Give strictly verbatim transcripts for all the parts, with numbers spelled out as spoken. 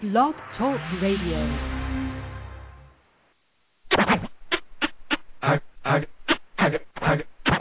Blog Talk Radio. I, I, I, I,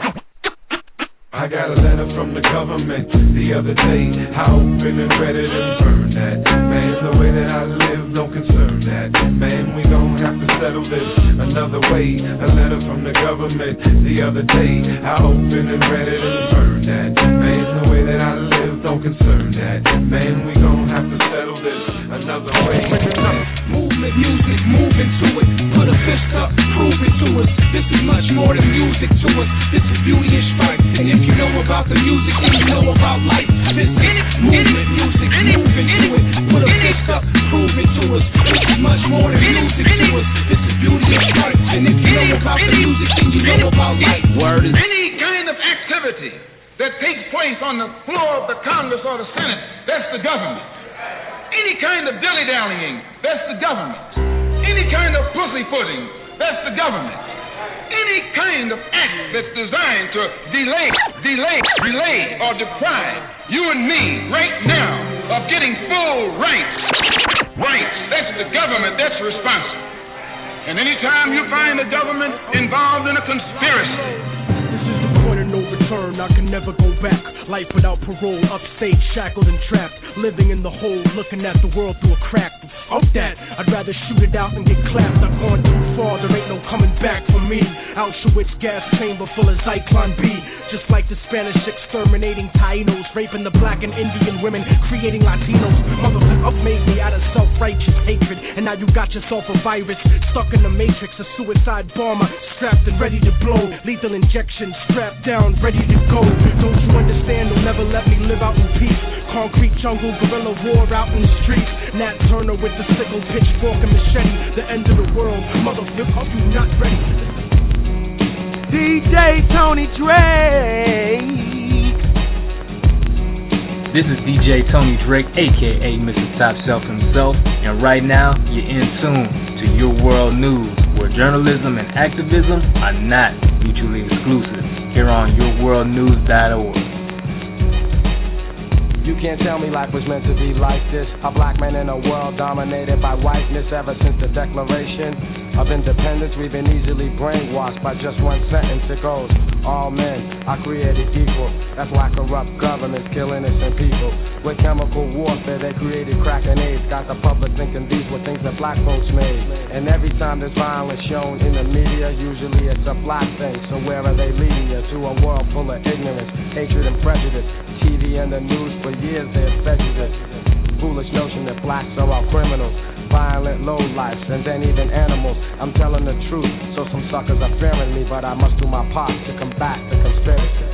I got a letter from the government the other day. How open and ready to burn that. Man, the way that I live don't concern that. Man, we gon' have to settle this another way. A letter from the government the other day. How open and ready to burn that. Man, the way that I live don't concern that. Man, we gon' have to settle this another way. Movement, music, move into it. Put a fist up, prove it to us. This is much more than music to us. This is beauty and strife. And if you know about the music, then you know about life. This is movement, music, move into it. Put a fist up, prove it to us. This is much more than music to us. This is beauty and strife. And if you know about the music, then you know about life. Word is any kind of activity that takes place on the floor of the Congress or the Senate, that's the government. Any kind of dilly-dallying, that's the government. Any kind of pussyfooting, that's the government. Any kind of act that's designed to delay, delay, delay, or deprive you and me right now of getting full rights, rights, that's the government that's responsible. And anytime you find the government involved in a conspiracy, no return, I can never go back. Life without parole, upstate, shackled and trapped. Living in the hole, looking at the world through a crack. Fuck that, I'd rather shoot it out and get clapped. I've gone too far, there ain't no coming back for me. Auschwitz gas chamber full of Zyklon B. Just like the Spanish exterminating Tainos, raping the black and Indian women, creating Latinos. Motherfuckers made me out of self-righteous hatred. And now you got yourself a virus, stuck in the matrix. A suicide bomber, strapped and ready to blow. Lethal injection, strapped down, ready to go. Don't you understand? They'll never let me live out in peace. Concrete jungle, guerrilla war out in the streets. Nat Turner with the sickle, pitchfork and machete. The end of the world, motherfucker, are you not ready? D J Tony Drake. This is D J Tony Drake, aka Mister Top Shelf himself, and right now you're in tune to Your World News, where journalism and activism are not mutually exclusive. Here on your world news dot org. You can't tell me life was meant to be like this. A black man in a world dominated by whiteness. Ever since the Declaration of Independence, we've been easily brainwashed by just one sentence. It goes, all men are created equal. That's why corrupt governments kill innocent people. With chemical warfare, they created crack and AIDS. Got the public thinking these were things that black folks made. And every time there's violence shown in the media, usually it's a black thing. So where are they leading you? To a world full of ignorance, hatred, and prejudice. T V and the news for years they have fed you this foolish notion that blacks are all criminals, violent lowlifes, and then even animals. I'm telling the truth, so some suckers are fearing me, but I must do my part to combat the conspiracy.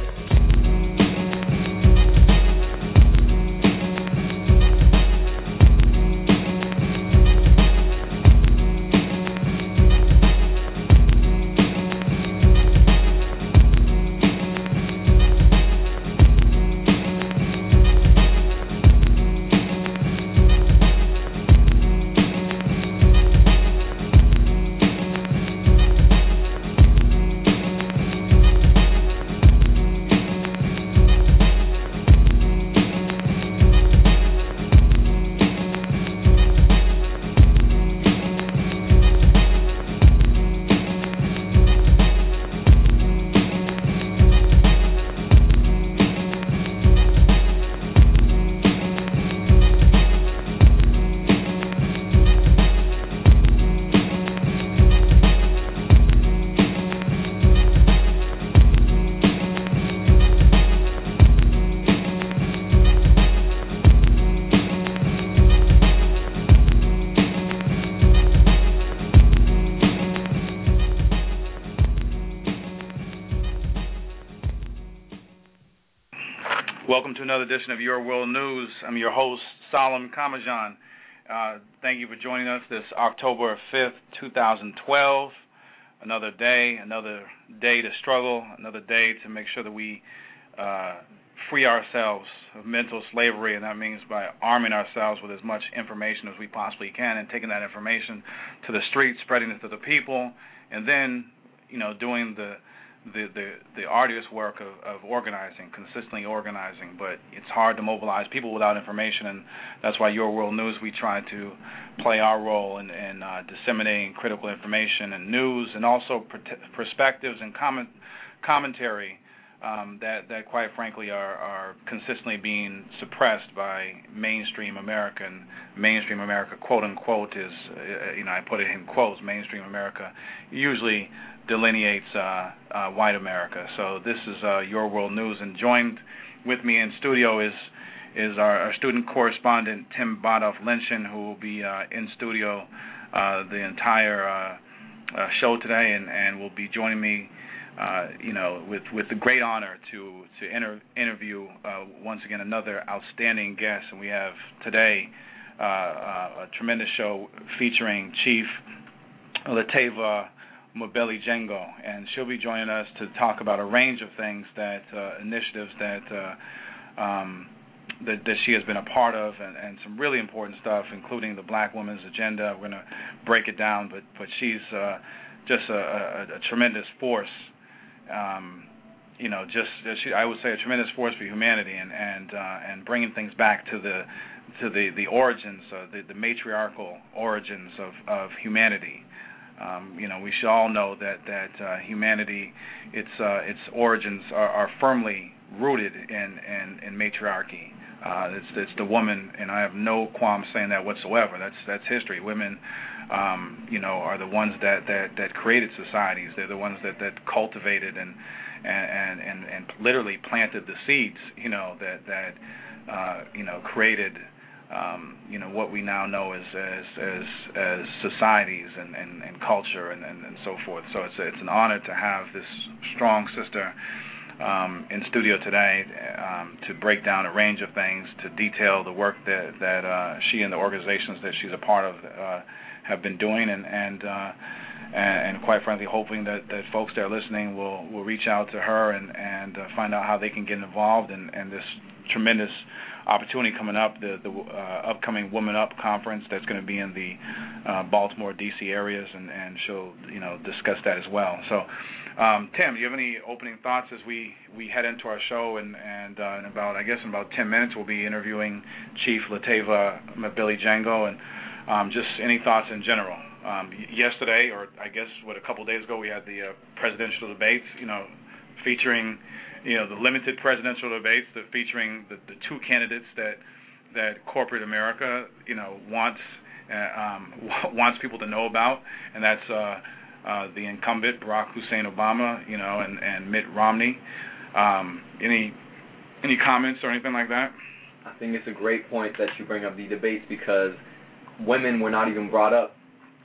Welcome to another edition of Your World News. I'm your host, Salam Kamajan. Uh, thank you for joining us this October fifth, twenty twelve. Another day, another day to struggle, another day to make sure that we uh, free ourselves of mental slavery, and that means by arming ourselves with as much information as we possibly can and taking that information to the streets, spreading it to the people, and then, you know, doing the the, the, the arduous work of, of organizing, consistently organizing, but it's hard to mobilize people without information, and that's why Your World News, we try to play our role in, in uh, disseminating critical information and news, and also per- perspectives and comment, commentary um, that, that, quite frankly, are, are consistently being suppressed by mainstream America. And mainstream America, quote unquote, is, uh, you know, I put it in quotes, mainstream America usually delineates uh, uh, white America. So this is uh, Your World News, and joined with me in studio is is our, our student correspondent Tim Badoff-Lynchen, who will be uh, in studio uh, the entire uh, uh, show today, and, and will be joining me, uh, you know, with, with the great honor to to inter- interview uh, once again another outstanding guest. And we have today uh, uh, a tremendous show featuring Chief Latava Mabeli Jengo, and she'll be joining us to talk about a range of things, that uh, initiatives that, uh, um, that that she has been a part of, and, and some really important stuff, including the Black Women's Agenda. We're going to break it down, but but she's uh, just a, a, a tremendous force. Um, you know, just she, I would say a tremendous force for humanity, and and uh, and bringing things back to the to the the origins, uh, the the matriarchal origins of of humanity. Um, you know, we should all know that that uh, humanity, its uh, its origins are, are firmly rooted in in, in matriarchy. Uh, it's it's the woman, and I have no qualms saying that whatsoever. That's that's history. Women, um, you know, are the ones that, that, that created societies. They're the ones that, that cultivated and and, and and literally planted the seeds. You know, that that uh, you know created. Um, you know what we now know as as as, as societies and, and, and culture and, and, and so forth. So it's a, it's an honor to have this strong sister um, in studio today um, to break down a range of things, to detail the work that that uh, she and the organizations that she's a part of uh, have been doing, and and, uh, and and quite frankly, hoping that, that folks that are listening will, will reach out to her and and uh, find out how they can get involved in, in this tremendous opportunity coming up, the, the uh, upcoming Woman Up conference that's going to be in the uh, Baltimore, D C areas, and, and she'll, you know, discuss that as well. So, um, Tim, do you have any opening thoughts as we, we head into our show? And, and uh, in about, I guess, in about ten minutes, we'll be interviewing Chief Latava Mabeli Jengo, and um, just any thoughts in general. Um, yesterday, or I guess, what, a couple days ago, we had the uh, presidential debates, you know, featuring, you know, the limited presidential debates, the featuring the, the two candidates that that corporate America, you know, wants uh, um, wants people to know about, and that's uh, uh, the incumbent Barack Hussein Obama, you know, and, and Mitt Romney. Um, any any comments or anything like that? I think it's a great point that you bring up the debates, because women were not even brought up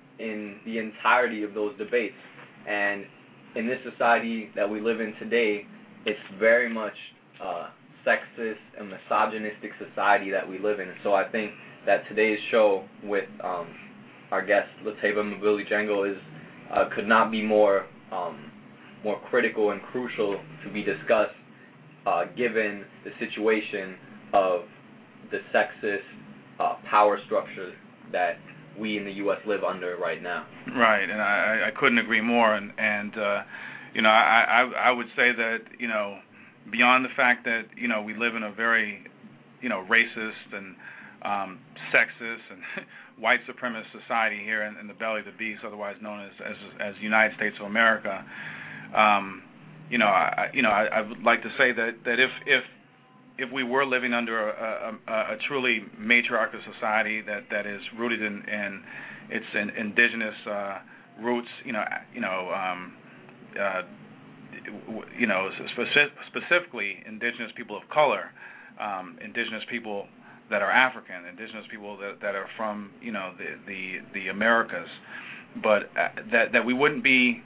in the entirety of those debates, and in this society that we live in today, it's very much uh, sexist and misogynistic society that we live in. And so I think that today's show with um, our guest Latava Mabeli Jengo is uh, could not be more um, more critical and crucial to be discussed, uh, given the situation of the sexist uh, power structure that we in the U S live under right now. Right, and I, I couldn't agree more. And, and uh, you know, I, I I would say that, you know, beyond the fact that, you know, we live in a very, you know, racist and um, sexist and white supremacist society here in, in the belly of the beast, otherwise known as as, as United States of America. Um, you know, I you know I, I would like to say that, that if if if we were living under a, a, a truly matriarchal society that, that is rooted in, in its in, indigenous uh, roots, you know, you know, um, uh, you know, specific, specifically indigenous people of color, um, indigenous people that are African, indigenous people that, that are from, you know, the the, the Americas, but uh, that that we wouldn't be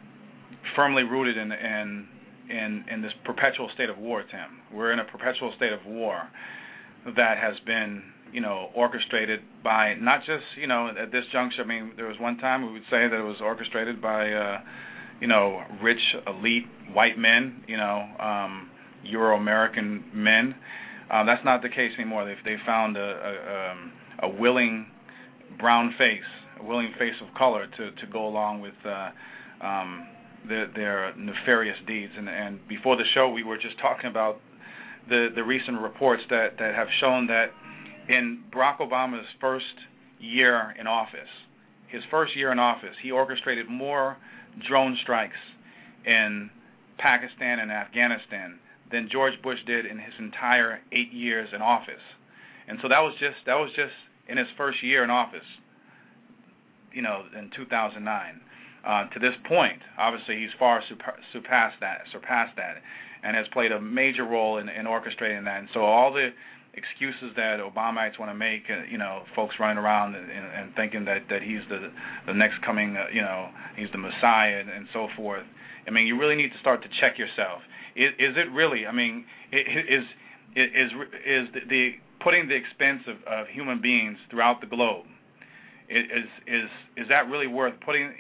firmly rooted in in in in this perpetual state of war, Tim. We're in a perpetual state of war that has been, you know, orchestrated by not just, you know, at this juncture. I mean, there was one time we would say that it was orchestrated by, uh, you know, rich, elite white men, you know, um, Euro-American men. Uh, that's not the case anymore. They've they found a, a, um, a willing brown face, a willing face of color to, to go along with, uh, um, their, their nefarious deeds. And, and before the show, we were just talking about the, the recent reports that, that have shown that in Barack Obama's first year in office, his first year in office, he orchestrated more drone strikes in Pakistan and Afghanistan than George Bush did in his entire eight years in office. And so that was just that was just in his first year in office, you know, in two thousand nine. Uh, to this point, obviously, he's far surpassed that, surpassed that, and has played a major role in, in orchestrating that. And so all the excuses that Obamites want to make, uh, you know, folks running around and, and, and thinking that, that he's the the next coming, uh, you know, he's the Messiah and, and so forth. I mean, you really need to start to check yourself. Is, is it really? I mean, is is is the, the putting the expense of, of human beings throughout the globe, is is is that really worth putting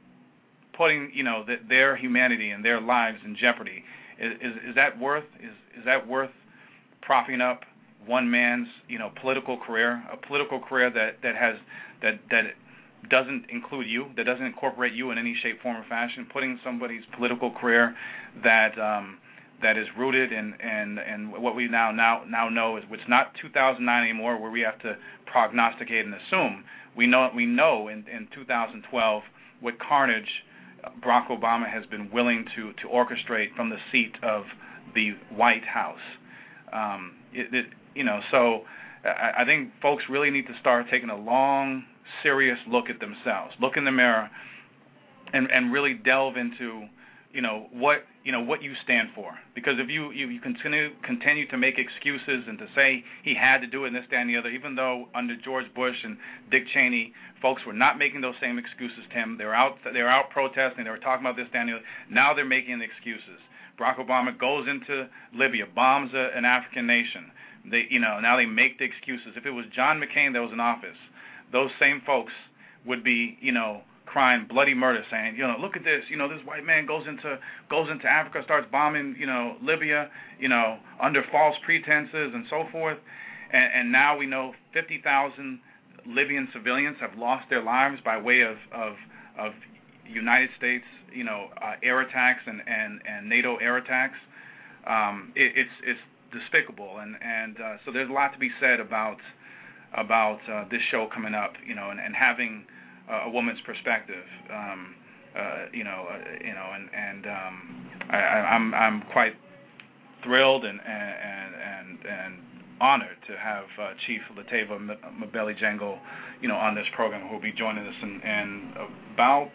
putting you know the, their humanity and their lives in jeopardy? Is, is is that worth is is that worth propping up one man's you know political career, a political career that, that has that that doesn't include you, that doesn't incorporate you in any shape, form, or fashion, putting somebody's political career that um, that is rooted in, in, in what we now now now know is it's not two thousand nine anymore, where we have to prognosticate and assume. We know we know in, in two thousand twelve what carnage Barack Obama has been willing to, to orchestrate from the seat of the White House. Um, it, it, you know, so I, I think folks really need to start taking a long, serious look at themselves, look in the mirror, and, and really delve into, you know, what you know what you stand for. Because if you, you, you continue continue to make excuses and to say he had to do it and this, that, and the other, even though under George Bush and Dick Cheney, folks were not making those same excuses, Tim. They were out they were out protesting. They were talking about this, that, and the other. Now they're making excuses. Barack Obama goes into Libya, bombs a, an African nation. They, you know, now they make the excuses. If it was John McCain that was in office, those same folks would be, you know, crying bloody murder, saying, you know, look at this, you know, this white man goes into goes into Africa, starts bombing, you know, Libya, you know, under false pretenses and so forth. And, and now we know fifty thousand Libyan civilians have lost their lives by way of of, of United States, you know, uh, air attacks and, and, and NATO air attacks. Um, it, it's it's despicable, and and uh, so there's a lot to be said about. about uh, this show coming up, you know, and, and having uh, a woman's perspective, um, uh, you know, uh, you know, and and um, I, I'm I'm quite thrilled and and and, and honored to have uh, Chief Latava Mbele-Jango, you know, on this program, who will be joining us in, in about,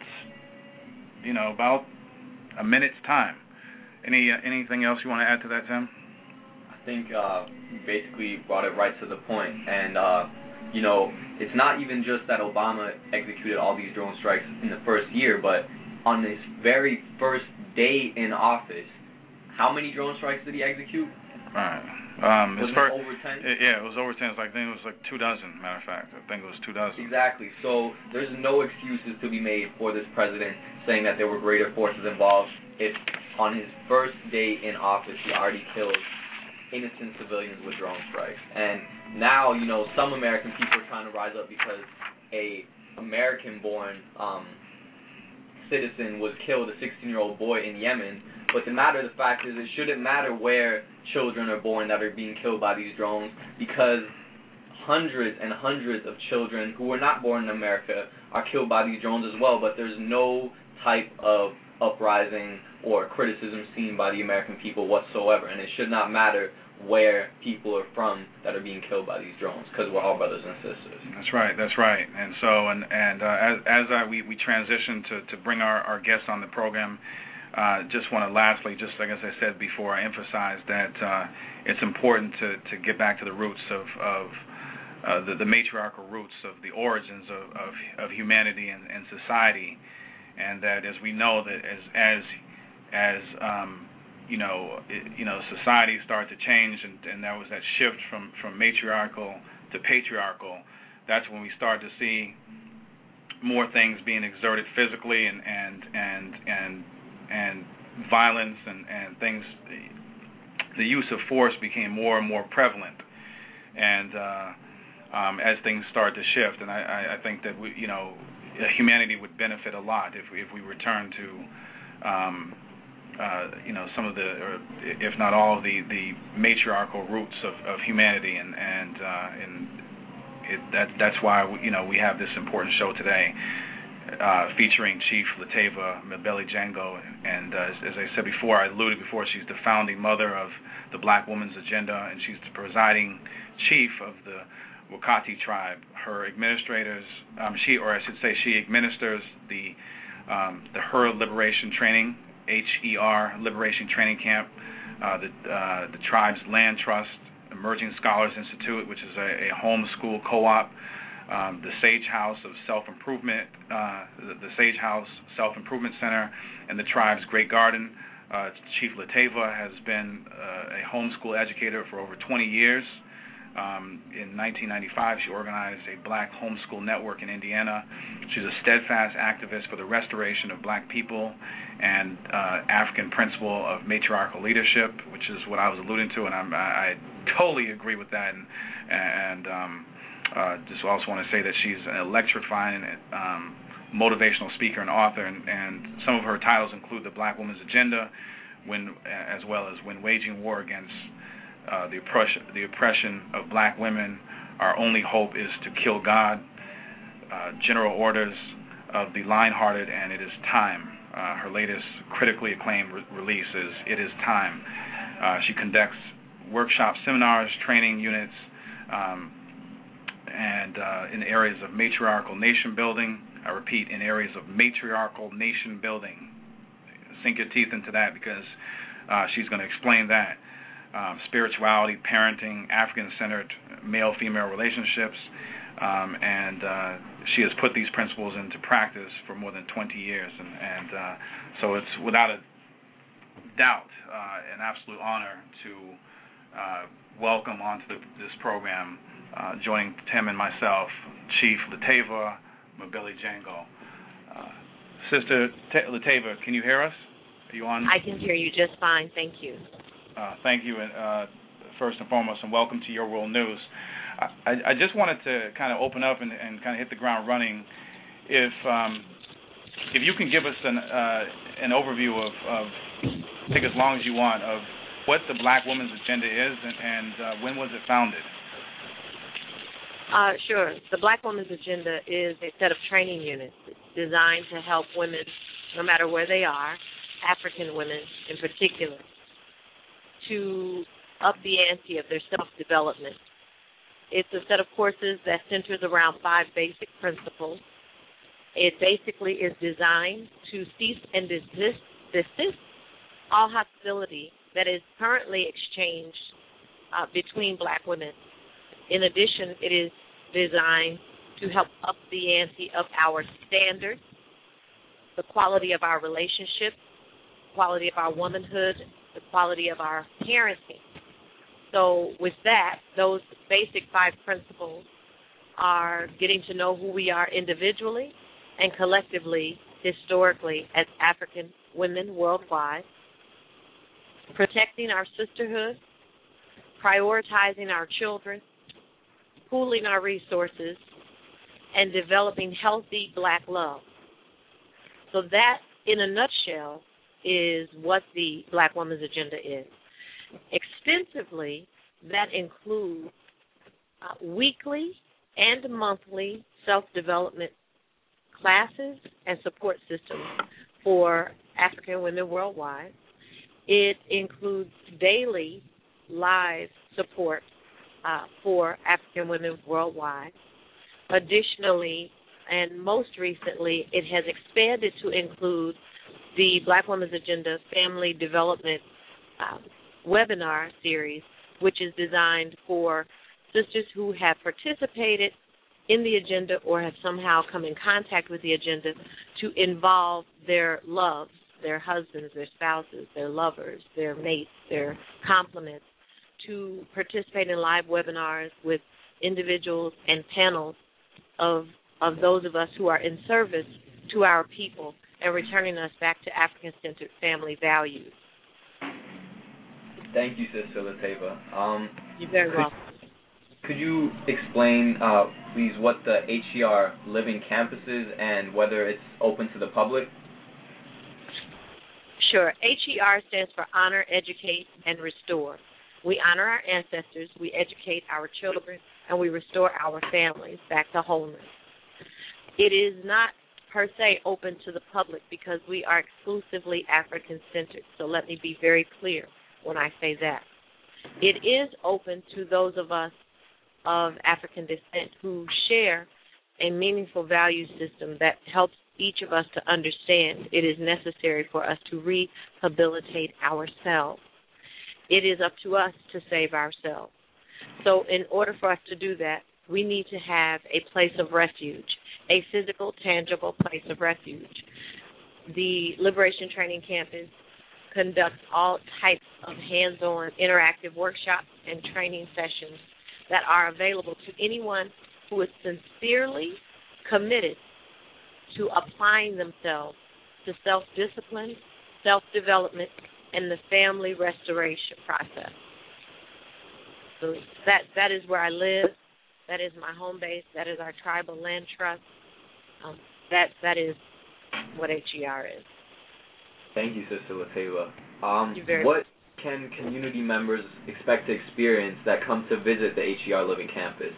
you know, about a minute's time. Any uh, anything else you want to add to that, Tim? I think uh, you basically brought it right to the point. And, uh, you know, it's not even just that Obama executed all these drone strikes in the first year, but on his very first day in office, how many drone strikes did he execute? Right. Um, was his it first, over ten? Yeah, it was over ten. I think it was like two dozen, matter of fact. I think it was two dozen. Exactly. So there's no excuses to be made for this president saying that there were greater forces involved if on his first day in office he already killed innocent civilians with drone strikes. And now, you know, some American people are trying to rise up because a American-born um, citizen was killed, a sixteen-year-old boy in Yemen. But the matter of the fact is, it shouldn't matter where children are born that are being killed by these drones, because hundreds and hundreds of children who were not born in America are killed by these drones as well, but there's no type of uprising or criticism seen by the American people whatsoever. And it should not matter where people are from that are being killed by these drones, because we're all brothers and sisters. That's right, that's right. And so, and and uh, as as I, we we transition to to bring our our guests on the program, uh, just want to lastly, just like as I said before, I emphasize that uh, it's important to to get back to the roots of of uh, the the matriarchal roots of the origins of of, of humanity and, and society, and that as we know that as as as um, you know, it, you know, society started to change, and, and there was that shift from, from matriarchal to patriarchal. That's when we start to see more things being exerted physically, and and and and, and violence and, and things. The use of force became more and more prevalent, and uh, um, as things started to shift, and I, I think that we, you know, humanity would benefit a lot if we, if we return to um, uh, you know, some of the, or if not all of the, the matriarchal roots of, of humanity, and and uh, and it, that that's why we, you know we have this important show today, uh, featuring Chief Latava Mbele Jango, and uh, as, as I said before, I alluded before, she's the founding mother of the Black Women's Agenda, and she's the presiding chief of the Wakati tribe. Her administrators, um, she, or I should say, she administers the um, the Her Liberation Training, H E R Liberation Training Camp, uh, the uh, the tribe's land trust, Emerging Scholars Institute, which is a, a homeschool co-op, um, the Sage House of Self-Improvement, uh, the, the Sage House Self-Improvement Center, and the tribe's Great Garden. Uh, Chief Latava has been uh, a homeschool educator for over twenty years. Um, in nineteen ninety-five, she organized a black homeschool network in Indiana. She's a steadfast activist for the restoration of black people and uh, African principle of matriarchal leadership, which is what I was alluding to, and I'm, I, I totally agree with that. And, and um, uh, just also want to say that she's an electrifying um, motivational speaker and author, and, and some of her titles include the Black Women's Agenda, when, as well as When Waging War Against Uh, the oppression, the oppression of black women, Our Only Hope is to Kill God, uh, General Orders of the Lion-Hearted, and It Is Time. Uh, her latest critically acclaimed re- release is It Is Time. Uh, she conducts workshops, seminars, training units, um, and uh, in areas of matriarchal nation building. I repeat, in areas of matriarchal nation building. Sink your teeth into that, because uh, she's going to explain that. Um, spirituality, parenting, African-centered male-female relationships, um, and uh, she has put these principles into practice for more than twenty years, and, and uh, so it's without a doubt uh, an absolute honor to uh, welcome onto the, this program, uh, joining Tim and myself, Chief Latava Mbele Jango. Uh, Sister T- Latava, can you hear us? Are you on? I can hear you just fine, thank you. Uh, thank you, uh, first and foremost, and welcome to Your World News. I, I just wanted to kind of open up and, and kind of hit the ground running. If um, if you can give us an uh, an overview of, of, take as long as you want, of what the Black Women's Agenda is, and, and uh, when was it founded? Uh, sure. The Black Women's Agenda is a set of training units designed to help women, no matter where they are, African women in particular, to up the ante of their self-development. It's a set of courses that centers around five basic principles. It basically is designed to cease and desist, desist all hostility that is currently exchanged uh, between black women. In addition, it is designed to help up the ante of our standards, the quality of our relationships, quality of our womanhood, the quality of our parenting. So with that, those basic five principles are getting to know who we are individually and collectively, historically, as African women worldwide, protecting our sisterhood, prioritizing our children, pooling our resources, and developing healthy black love. So that, in a nutshell, is what the Black Women's Agenda is. Extensively, that includes uh, weekly and monthly self-development classes and support systems for African women worldwide. It includes daily live support uh, for African women worldwide. Additionally, and most recently, it has expanded to include the Black Women's Agenda Family Development uh, webinar series, which is designed for sisters who have participated in the agenda or have somehow come in contact with the agenda to involve their loves, their husbands, their spouses, their lovers, their mates, their complements, to participate in live webinars with individuals and panels of of those of us who are in service to our people and returning us back to African-centered family values. Thank you, Sister Latava. Um, You're very could, welcome. Could you explain, uh, please, what the H E R Living Campus is and whether it's open to the public? Sure. H E R stands for Honor, Educate, and Restore. We honor our ancestors, we educate our children, and we restore our families back to wholeness. It is not per se open to the public because we are exclusively African-centered, so let me be very clear when I say that. It is open to those of us of African descent who share a meaningful value system that helps each of us to understand it is necessary for us to rehabilitate ourselves. It is up to us to save ourselves. So in order for us to do that, we need to have a place of refuge, a physical, tangible place of refuge. The Liberation Training Campus conducts all types of hands-on interactive workshops and training sessions that are available to anyone who is sincerely committed to applying themselves to self-discipline, self-development, and the family restoration process. So that that is where I live. That is my home base. That is our tribal land trust. Um, that that is what H E R is. Thank you, Sister Lateva. Um, You're very what can community members expect to experience that come to visit the H E R Living Campus?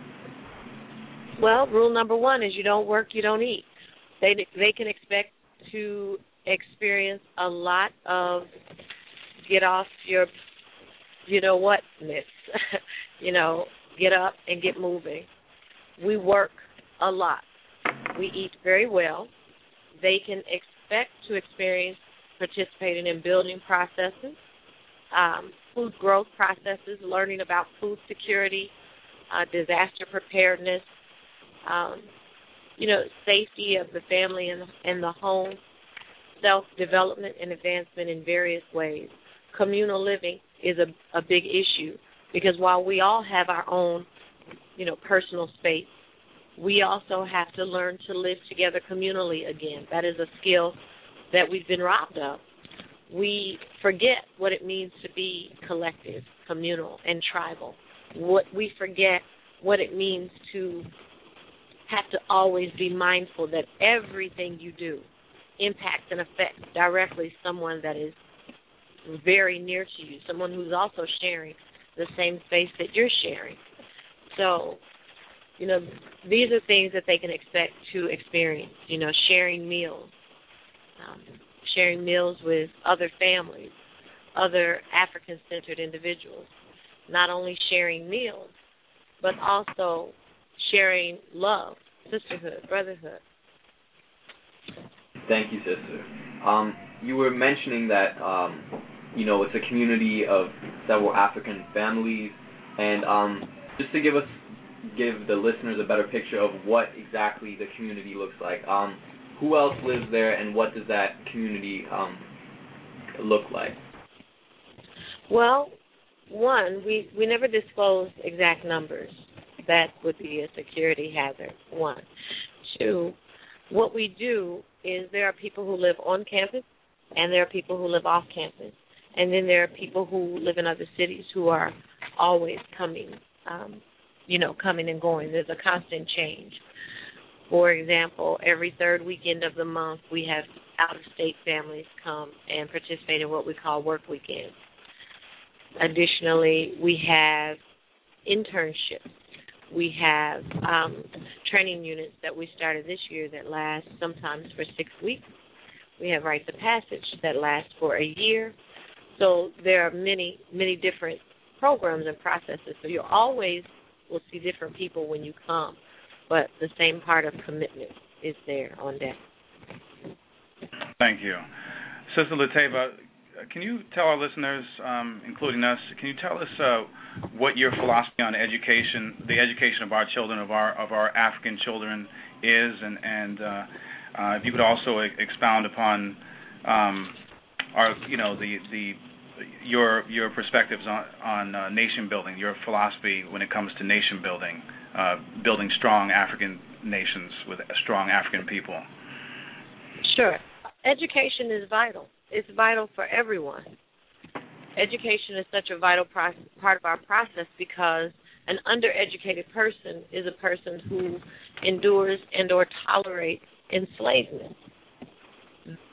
Well, rule number one is you don't work, you don't eat. They they can expect to experience a lot of get off your, you know what, miss. you know, get up and get moving. We work a lot. We eat very well. They can expect to experience participating in building processes, um, food growth processes, learning about food security, uh, disaster preparedness, um, you know, safety of the family and, and the home, self-development and advancement in various ways. Communal living is a, a big issue because while we all have our own, you know, personal space, we also have to learn to live together communally again. That is a skill that we've been robbed of. We forget what it means to be collective, communal, and tribal. What we forget what it means to have to always be mindful that everything you do impacts and affects directly someone that is very near to you, someone who's also sharing the same space that you're sharing. So, you know, these are things that they can expect to experience, you know, sharing meals, um, sharing meals with other families, other African-centered individuals, not only sharing meals, but also sharing love, sisterhood, brotherhood. Thank you, Sister. Um, you were mentioning that, um, you know, it's a community of several African families, and um, just to give us, give the listeners a better picture of what exactly the community looks like. Um, who else lives there, and what does that community um, look like? Well, one, we, we never disclose exact numbers. That would be a security hazard, one. Two, what we do is there are people who live on campus, and there are people who live off campus. And then there are people who live in other cities who are always coming, um, you know, coming and going. There's a constant change. For example, every third weekend of the month, we have out-of-state families come and participate in what we call work weekends. Additionally, we have internships. We have um, training units that we started this year that last sometimes for six weeks. We have rites of passage that last for a year. So there are many, many different programs and processes. So you always will see different people when you come, but the same part of commitment is there on deck. Thank you. Sister Lateva, can you tell our listeners, um, including us, can you tell us uh, what your philosophy on education, the education of our children, of our of our African children, is, and and uh, uh, if you could also expound upon um, our, you know, the the your your perspectives on on uh, nation building, your philosophy when it comes to nation building, uh, building strong African nations with strong African people. Sure, education is vital. It's vital for everyone. Education is such a vital pro- part of our process because an undereducated person is a person who endures and or tolerates enslavement.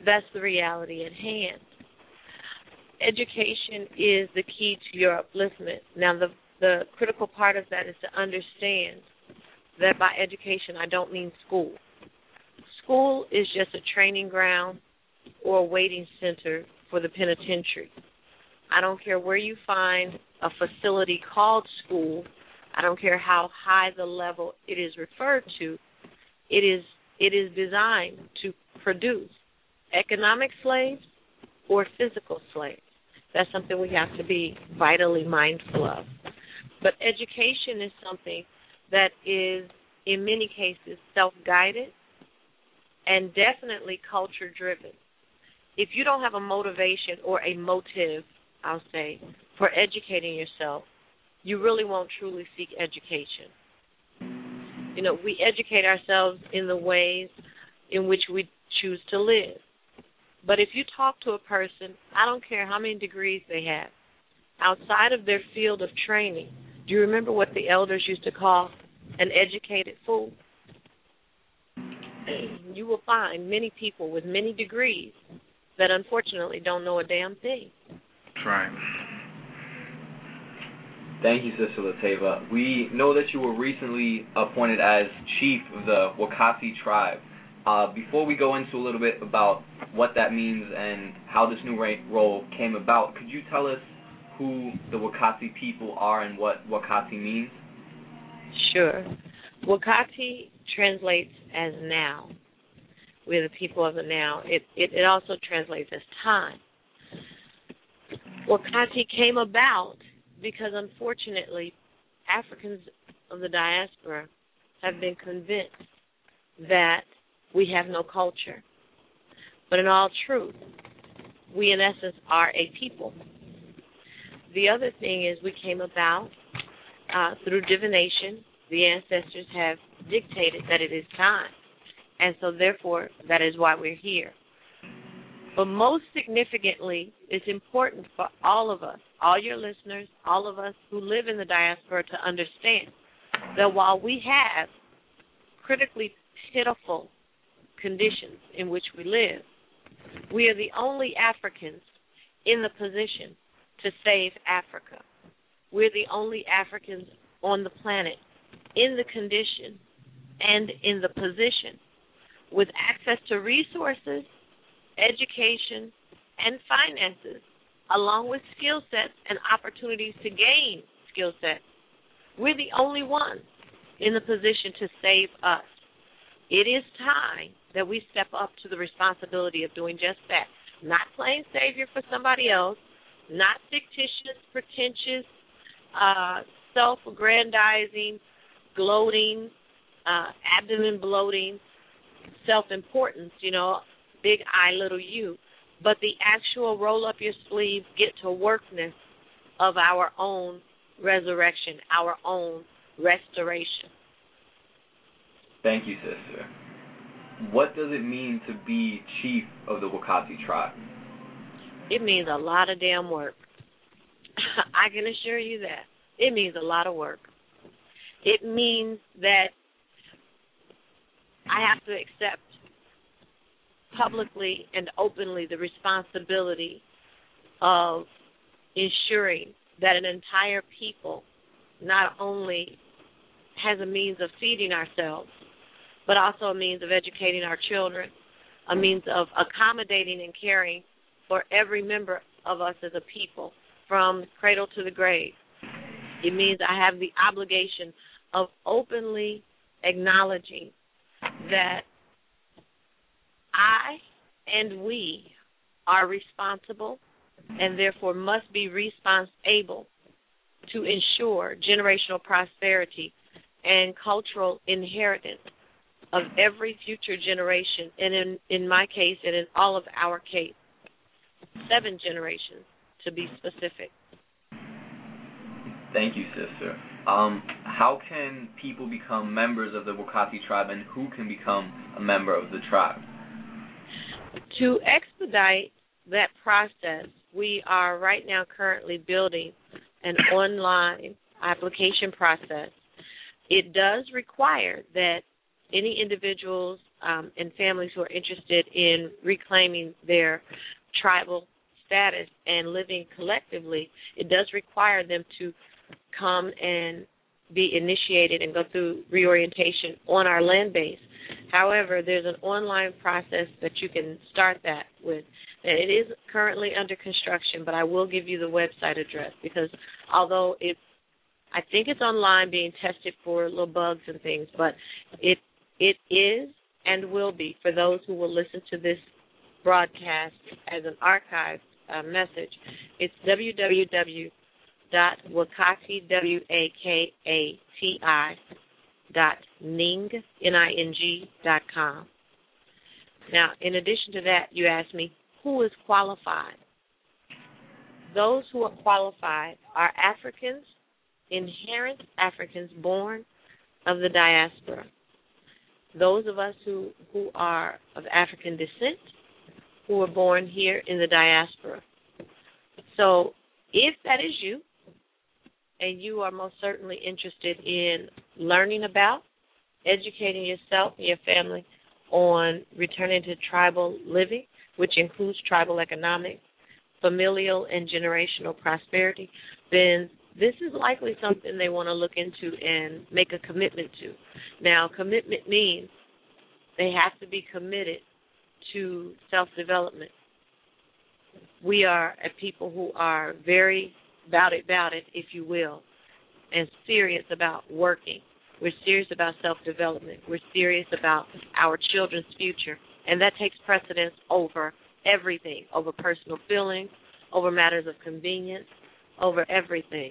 That's the reality at hand. Education is the key to your upliftment. Now, the, the critical part of that is to understand that by education, I don't mean school. School is just a training ground or a waiting center for the penitentiary. I don't care where you find a facility called school. I don't care how high the level it is referred to. It is it is designed to produce economic slaves or physical slaves. That's something we have to be vitally mindful of. But education is something that is, in many cases, self-guided and definitely culture-driven. If you don't have a motivation or a motive, I'll say, for educating yourself, you really won't truly seek education. You know, we educate ourselves in the ways in which we choose to live. But if you talk to a person, I don't care how many degrees they have, outside of their field of training, do you remember what the elders used to call an educated fool? You will find many people with many degrees that unfortunately don't know a damn thing. That's right. Thank you, Sister Latava. We know that you were recently appointed as chief of the Wakasi tribe. Uh, before we go into a little bit about what that means and how this new role came about, could you tell us who the Wakasi people are and what Wakasi means? Sure. Wakati translates as now. We're the people of the now. It, it, it also translates as time. Wakati came about because, unfortunately, Africans of the diaspora have been convinced that we have no culture. But in all truth, we, in essence, are a people. The other thing is we came about uh, through divination. The ancestors have dictated that it is time. And so, therefore, that is why we're here. But most significantly, it's important for all of us, all your listeners, all of us who live in the diaspora to understand that while we have critically pitiful conditions in which we live, we are the only Africans in the position to save Africa. We're the only Africans on the planet in the condition and in the position with access to resources, education, and finances, along with skill sets and opportunities to gain skill sets. We're the only ones in the position to save us. It is time that we step up to the responsibility of doing just that, not playing savior for somebody else, not fictitious, pretentious, uh, self-aggrandizing, gloating, uh, abdomen bloating, self-importance, you know, big I, little you, but the actual roll up your sleeve, get to workness of our own resurrection, our own restoration. Thank you, sister. What does it mean to be chief of the Wakasi tribe? It means a lot of damn work. I can assure you that. It means a lot of work. It means that I have to accept publicly and openly the responsibility of ensuring that an entire people not only has a means of feeding ourselves, but also a means of educating our children, a means of accommodating and caring for every member of us as a people, from cradle to the grave. It means I have the obligation of openly acknowledging that I and we are responsible and therefore must be response able to ensure generational prosperity and cultural inheritance of every future generation, and in, in my case and in all of our case, seven generations to be specific. Thank you, sister. Um, how can people become members of the Wakasi tribe, and who can become a member of the tribe? To expedite that process, we are right now currently building an online application process. It does require that any individuals um, and families who are interested in reclaiming their tribal status and living collectively, it does require them to come and be initiated and go through reorientation on our land base. However, there's an online process that you can start that with. And it is currently under construction, but I will give you the website address because although it, I think it's online being tested for little bugs and things, but it it is and will be for those who will listen to this broadcast as an archived uh, message. It's w w w dot wakati w a k a t i dot ning n i n g dot com. Now, in addition to that, you asked me who is qualified. Those who are qualified are Africans, inherent Africans born of the diaspora. Those of us who, who are of African descent, who were born here in the diaspora. So if that is you, and you are most certainly interested in learning about, educating yourself and your family on returning to tribal living, which includes tribal economics, familial and generational prosperity, then this is likely something they want to look into and make a commitment to. Now, commitment means they have to be committed to self-development. We are a people who are very about it, about it, if you will, and serious about working. We're serious about self-development. We're serious about our children's future, and that takes precedence over everything, over personal feelings, over matters of convenience, over everything.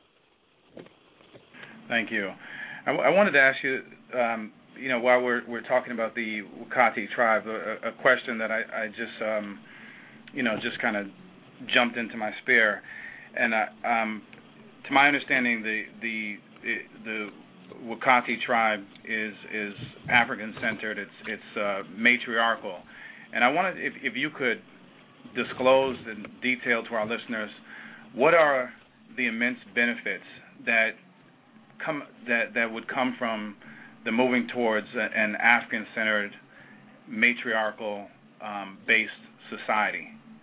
Thank you. I, I wanted to ask you, um, you know, while we're we're talking about the Wakati tribe, a, a question that I, I just, um, you know, just kind of jumped into my spirit. And uh, um, to my understanding, the the the Wakati tribe is is African centered. It's it's uh, matriarchal, and I wanted if if you could disclose in detail to our listeners what are the immense benefits that come that that would come from the moving towards an African centered matriarchal um, based society.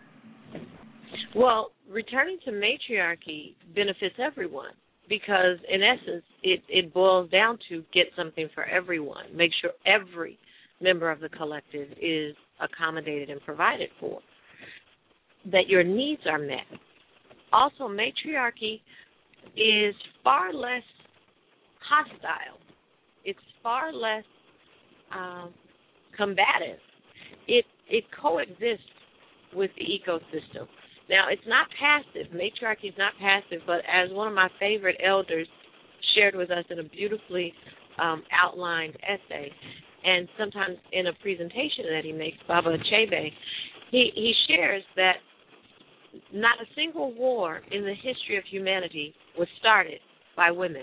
Well, returning to matriarchy benefits everyone because, in essence, it, it boils down to get something for everyone. Make sure every member of the collective is accommodated and provided for, that your needs are met. Also, matriarchy is far less hostile. It's far less um, combative. It it coexists with the ecosystem. Now, it's not passive. Matriarchy is not passive, but as one of my favorite elders shared with us in a beautifully um, outlined essay, and sometimes in a presentation that he makes, Baba Achebe, he, he shares that not a single war in the history of humanity was started by women.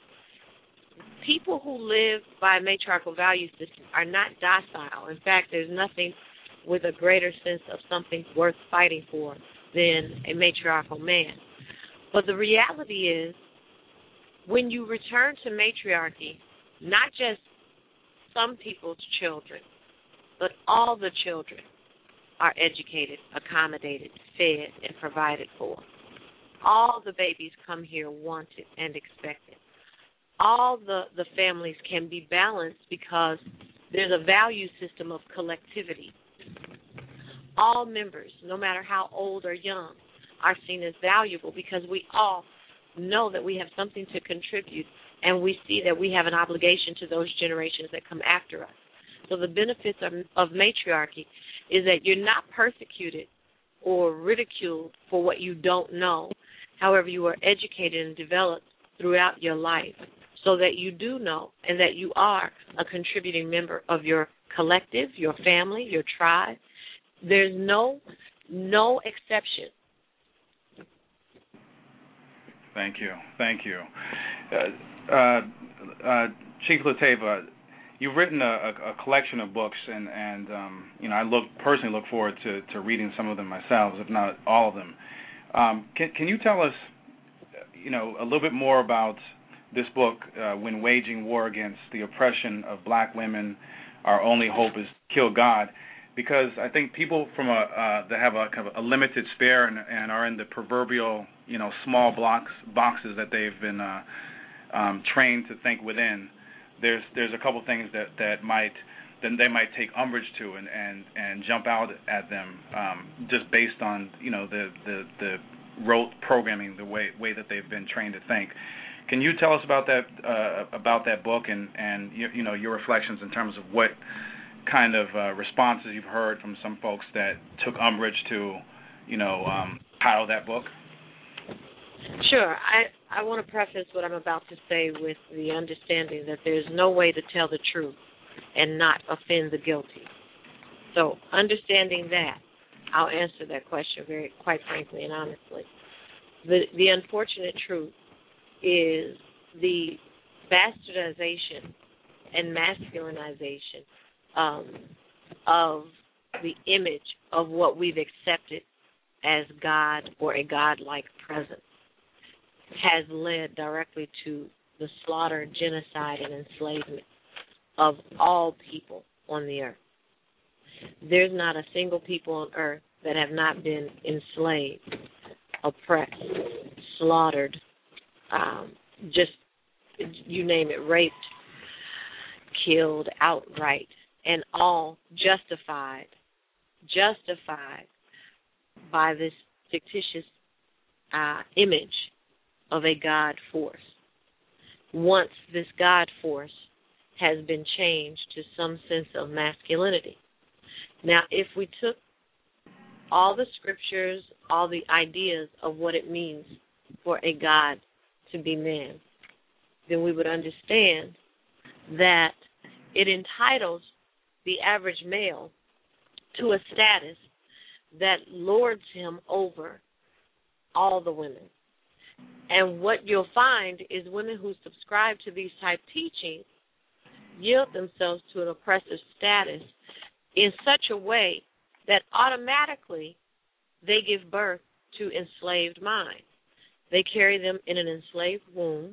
People who live by a matriarchal value system are not docile. In fact, there's nothing with a greater sense of something worth fighting for than a matriarchal man. But the reality is, when you return to matriarchy, not just some people's children, but all the children are educated, accommodated, fed, and provided for. All the babies come here wanted and expected. All the, the families can be balanced because there's a value system of collectivity. All members, no matter how old or young, are seen as valuable because we all know that we have something to contribute, and we see that we have an obligation to those generations that come after us. So the benefits of, of matriarchy is that you're not persecuted or ridiculed for what you don't know. However, you are educated and developed throughout your life so that you do know and that you are a contributing member of your collective, your family, your tribe. There's no no exception. Thank you. Thank you. Uh, uh, uh, Chief Lateva, you've written a, a collection of books, and, and um, you know, I look personally look forward to, to reading some of them myself, if not all of them. Um, can, can you tell us, you know, a little bit more about this book, uh, When Waging War Against the Oppression of Black Women, Our Only Hope is Kill God, because I think people from a uh, that have a kind of a limited spare and, and are in the proverbial, you know, small blocks boxes that they've been uh, um, trained to think within. There's there's a couple things that, that might then they might take umbrage to and, and, and jump out at them um, just based on, you know, the the, the rote programming, the way way that they've been trained to think. Can you tell us about that uh, about that book and and you, you know your reflections in terms of what kind of uh, responses you've heard from some folks that took umbrage to, you know, um, title that book? Sure. I, I want to preface what I'm about to say with the understanding that there's no way to tell the truth and not offend the guilty. So understanding that, I'll answer that question very, quite frankly and honestly. The, the unfortunate truth is the bastardization and masculinization um, of the image of what we've accepted as God or a God-like presence has led directly to the slaughter, genocide, and enslavement of all people on the earth. There's not a single people on earth that have not been enslaved, oppressed, slaughtered, um, just, you name it, raped, killed outright, and all justified, justified by this fictitious uh, image of a God force. Once this God force has been changed to some sense of masculinity. Now, if we took all the scriptures, all the ideas of what it means for a God to be man, then we would understand that it entitles the average male to a status that lords him over all the women. And what you'll find is women who subscribe to these type teachings yield themselves to an oppressive status in such a way that automatically they give birth to enslaved minds. They carry them in an enslaved womb.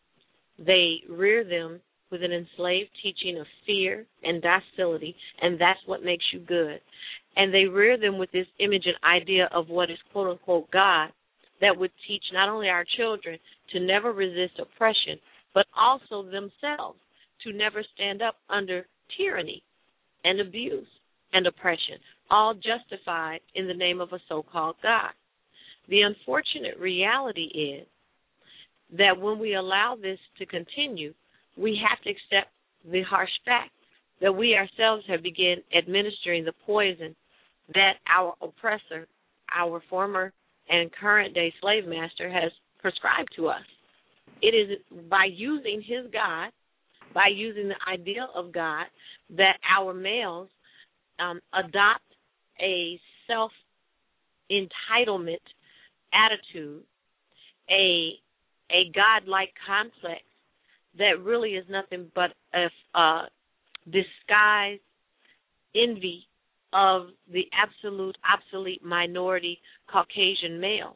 They rear them with an enslaved teaching of fear and docility, and that's what makes you good. And they rear them with this image and idea of what is quote-unquote God that would teach not only our children to never resist oppression, but also themselves to never stand up under tyranny and abuse and oppression, all justified in the name of a so-called God. The unfortunate reality is that when we allow this to continue, we have to accept the harsh fact that we ourselves have begun administering the poison that our oppressor, our former and current-day slave master, has prescribed to us. It is by using his God, by using the ideal of God, that our males um, adopt a self-entitlement attitude, a a God-like complex that really is nothing but a uh, disguised envy of the absolute, obsolete minority Caucasian male.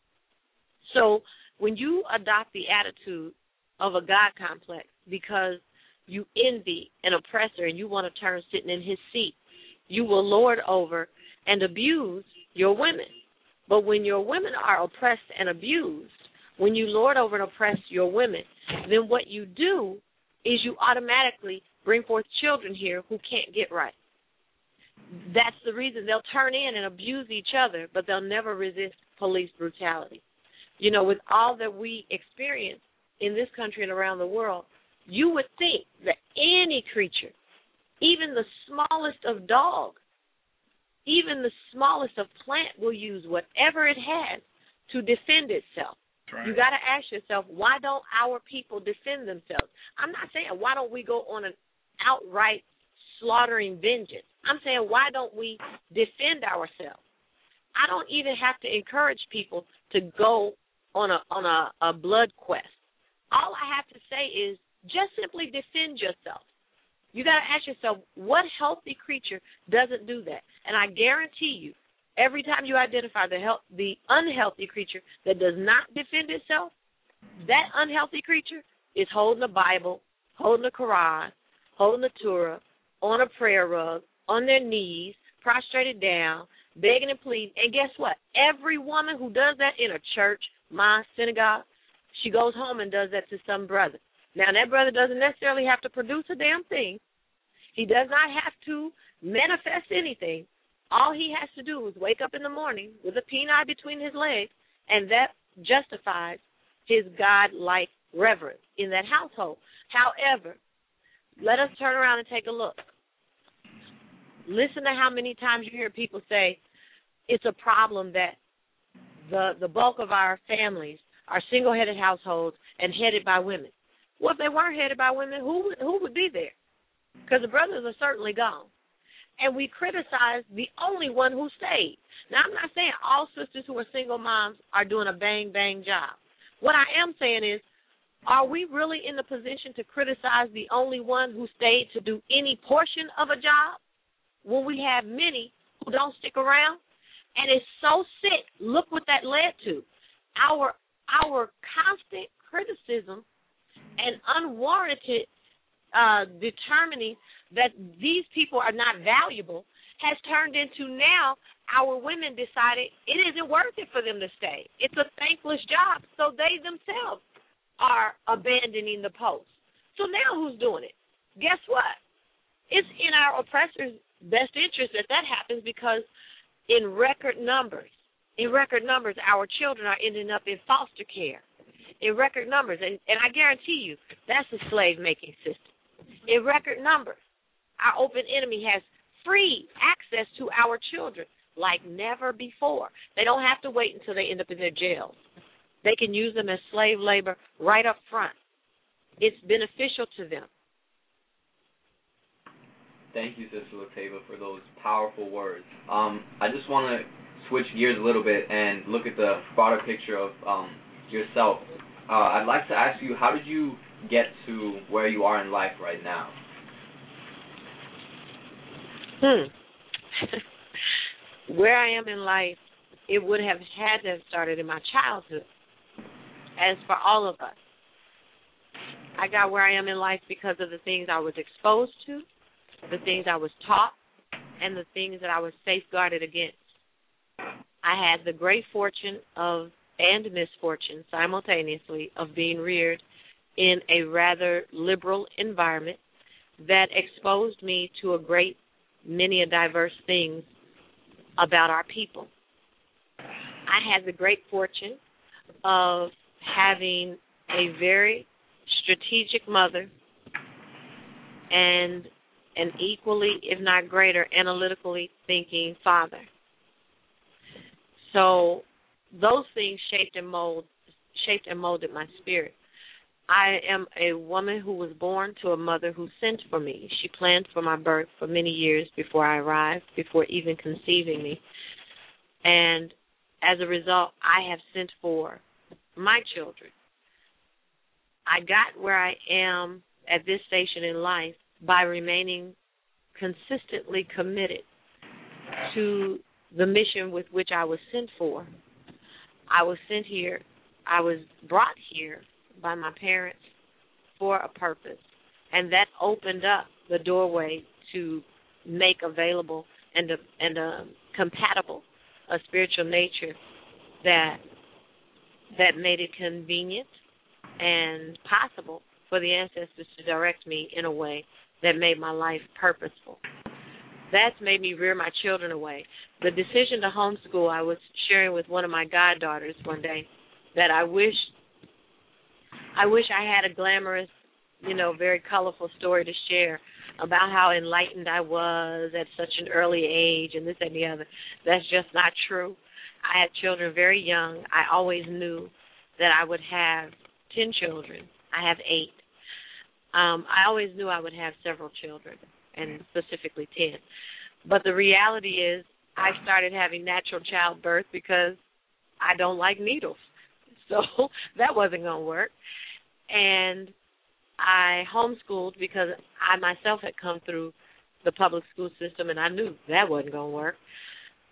So when you adopt the attitude of a God complex because you envy an oppressor and you want to turn sitting in his seat, you will lord over and abuse your women. But when your women are oppressed and abused, when you lord over and oppress your women, then what you do is you automatically bring forth children here who can't get right. That's the reason they'll turn in and abuse each other, but they'll never resist police brutality. You know, with all that we experience in this country and around the world, you would think that any creature, even the smallest of dogs, even the smallest of plant will use whatever it has to defend itself. Right. You got to ask yourself, why don't our people defend themselves? I'm not saying why don't we go on an outright slaughtering vengeance. I'm saying why don't we defend ourselves? I don't even have to encourage people to go on a on a, a blood quest. All I have to say is just simply defend yourself. You got to ask yourself, what healthy creature doesn't do that? And I guarantee you, every time you identify the health, the unhealthy creature that does not defend itself, that unhealthy creature is holding the Bible, holding the Quran, holding the Torah, on a prayer rug, on their knees, prostrated down, begging and pleading. And guess what? Every woman who does that in a church, mosque, synagogue, she goes home and does that to some brother. Now, that brother doesn't necessarily have to produce a damn thing. He does not have to manifest anything. All he has to do is wake up in the morning with a peanut between his legs, and that justifies his God-like reverence in that household. However, let us turn around and take a look. Listen to how many times you hear people say it's a problem that the the bulk of our families are single-headed households and headed by women. Well, if they weren't headed by women, who would, who would be there? Because the brothers are certainly gone. And we criticize the only one who stayed. Now, I'm not saying all sisters who are single moms are doing a bang-bang job. What I am saying is, are we really in the position to criticize the only one who stayed to do any portion of a job when we have many who don't stick around? And it's so sick. Look what that led to. Our our constant criticism and unwarranted uh, determining that these people are not valuable has turned into now our women decided it isn't worth it for them to stay. It's a thankless job, so they themselves are abandoning the post. So now who's doing it? Guess what? It's in our oppressors' best interest that that happens because in record numbers, in record numbers, our children are ending up in foster care. In record numbers, and, and I guarantee you, that's a slave-making system. In record numbers, our open enemy has free access to our children like never before. They don't have to wait until they end up in their jails. They can use them as slave labor right up front. It's beneficial to them. Thank you, Sister Latava, for those powerful words. Um, I just want to switch gears a little bit and look at the broader picture of um, yourself. Uh, I'd like to ask you, how did you get to where you are in life right now? Hmm. Where I am in life, it would have had to have started in my childhood. As for all of us, I got where I am in life because of the things I was exposed to, the things I was taught, and the things that I was safeguarded against. I had the great fortune of, and misfortune simultaneously, of being reared in a rather liberal environment that exposed me to a great many a diverse things about our people. I had the great fortune of having a very strategic mother and an equally, if not greater, analytically thinking father. So those things shaped and mold, shaped and molded my spirit. I am a woman who was born to a mother who sent for me. She planned for my birth for many years before I arrived, before even conceiving me. And as a result, I have sent for my children. I got where I am at this station in life by remaining consistently committed to the mission with which I was sent for. I was sent here, I was brought here by my parents for a purpose, and that opened up the doorway to make available and a, and a compatible a spiritual nature that that made it convenient and possible for the ancestors to direct me in a way that made my life purposeful. That's made me rear my children away. The decision to homeschool, I was sharing with one of my goddaughters one day that I wish I wish I had a glamorous, you know, very colorful story to share about how enlightened I was at such an early age and this and the other. That's just not true. I had children very young. I always knew that I would have ten children. I have eight. Um, I always knew I would have several children, and specifically ten. But the reality is I started having natural childbirth because I don't like needles. So that wasn't going to work. And I homeschooled because I myself had come through the public school system, and I knew that wasn't going to work.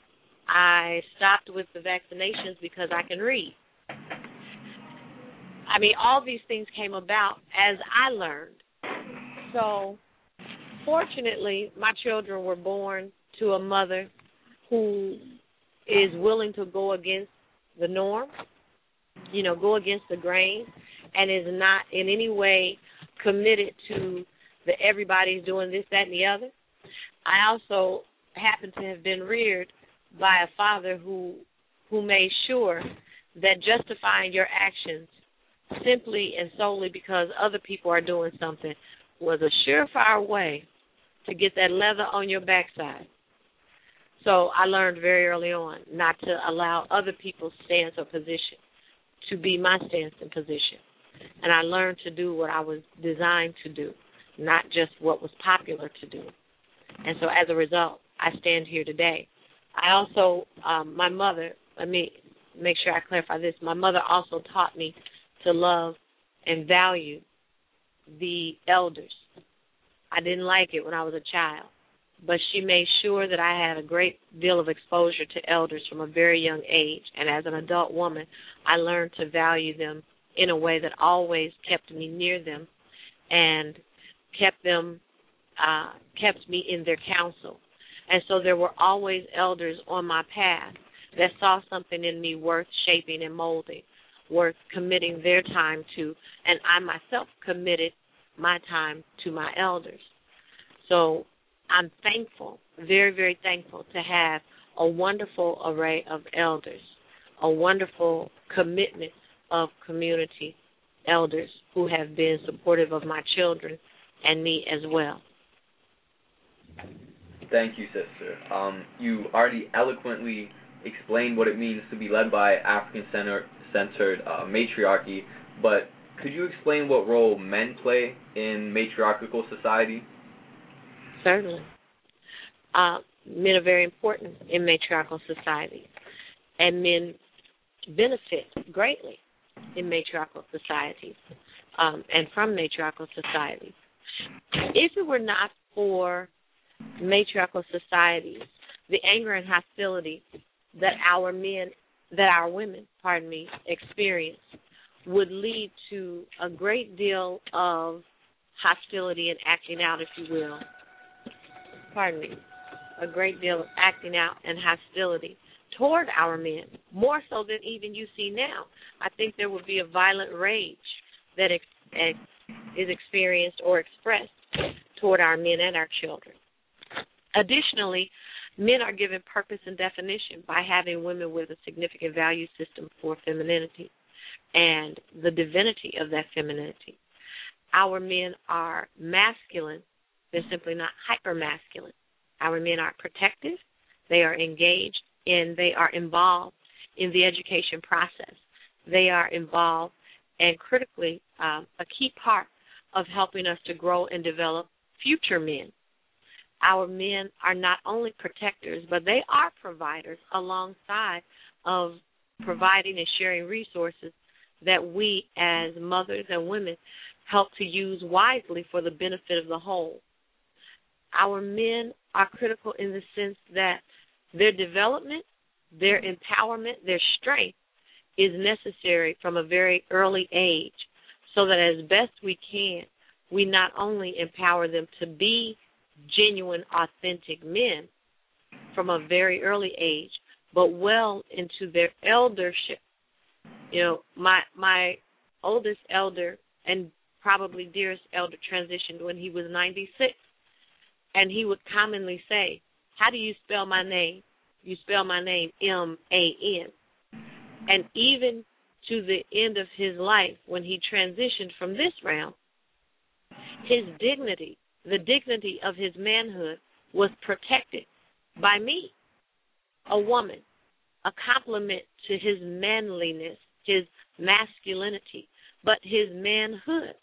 I stopped with the vaccinations because I can read. I mean, all these things came about as I learned. So, fortunately, my children were born to a mother who is willing to go against the norm, you know, go against the grain, and is not in any way committed to the everybody's doing this, that, and the other. I also happen to have been reared by a father who who made sure that justifying your actions simply and solely because other people are doing something was a surefire way to get that leather on your backside. So I learned very early on not to allow other people's stance or position to be my stance and position. And I learned to do what I was designed to do, not just what was popular to do. And so as a result, I stand here today. I also, um, my mother, let me make sure I clarify this, my mother also taught me to love and value the elders. I didn't like it when I was a child, but she made sure that I had a great deal of exposure to elders from a very young age. And as an adult woman, I learned to value them in a way that always kept me near them and kept them, uh, kept me in their counsel. And so there were always elders on my path that saw something in me worth shaping and molding, worth committing their time to, and I myself committed my time to my elders. So I'm thankful, very, very thankful to have a wonderful array of elders, a wonderful commitment of community elders who have been supportive of my children and me as well. Thank you, sister. Um, you already eloquently explained what it means to be led by African-centered uh, matriarchy, but could you explain what role men play in matriarchal society? Certainly. Uh, men are very important in matriarchal society, and men benefit greatly in matriarchal societies um, and from matriarchal societies. If it were not for matriarchal societies, the anger and hostility that our men, that our women, pardon me, experience would lead to a great deal of hostility and acting out, if you will. Pardon me. A great deal of acting out and hostility toward our men, more so than even you see now. I think there would be a violent rage that ex- ex- is experienced or expressed toward our men and our children. Additionally, men are given purpose and definition by having women with a significant value system for femininity and the divinity of that femininity. Our men are masculine. They're simply not hyper-masculine. Our men are protective. They are engaged and they are involved in the education process. They are involved and critically um, a key part of helping us to grow and develop future men. Our men are not only protectors, but they are providers alongside of providing and sharing resources that we as mothers and women help to use wisely for the benefit of the whole. Our men are critical in the sense that their development, their empowerment, their strength is necessary from a very early age so that as best we can, we not only empower them to be genuine, authentic men from a very early age, but well into their eldership. You know, my my oldest elder and probably dearest elder transitioned when he was ninety-six, and he would commonly say, "How do you spell my name?" "You spell my name M A N. And even to the end of his life, when he transitioned from this realm, his dignity, the dignity of his manhood, was protected by me, a woman, a compliment to his manliness, his masculinity, but his manhood.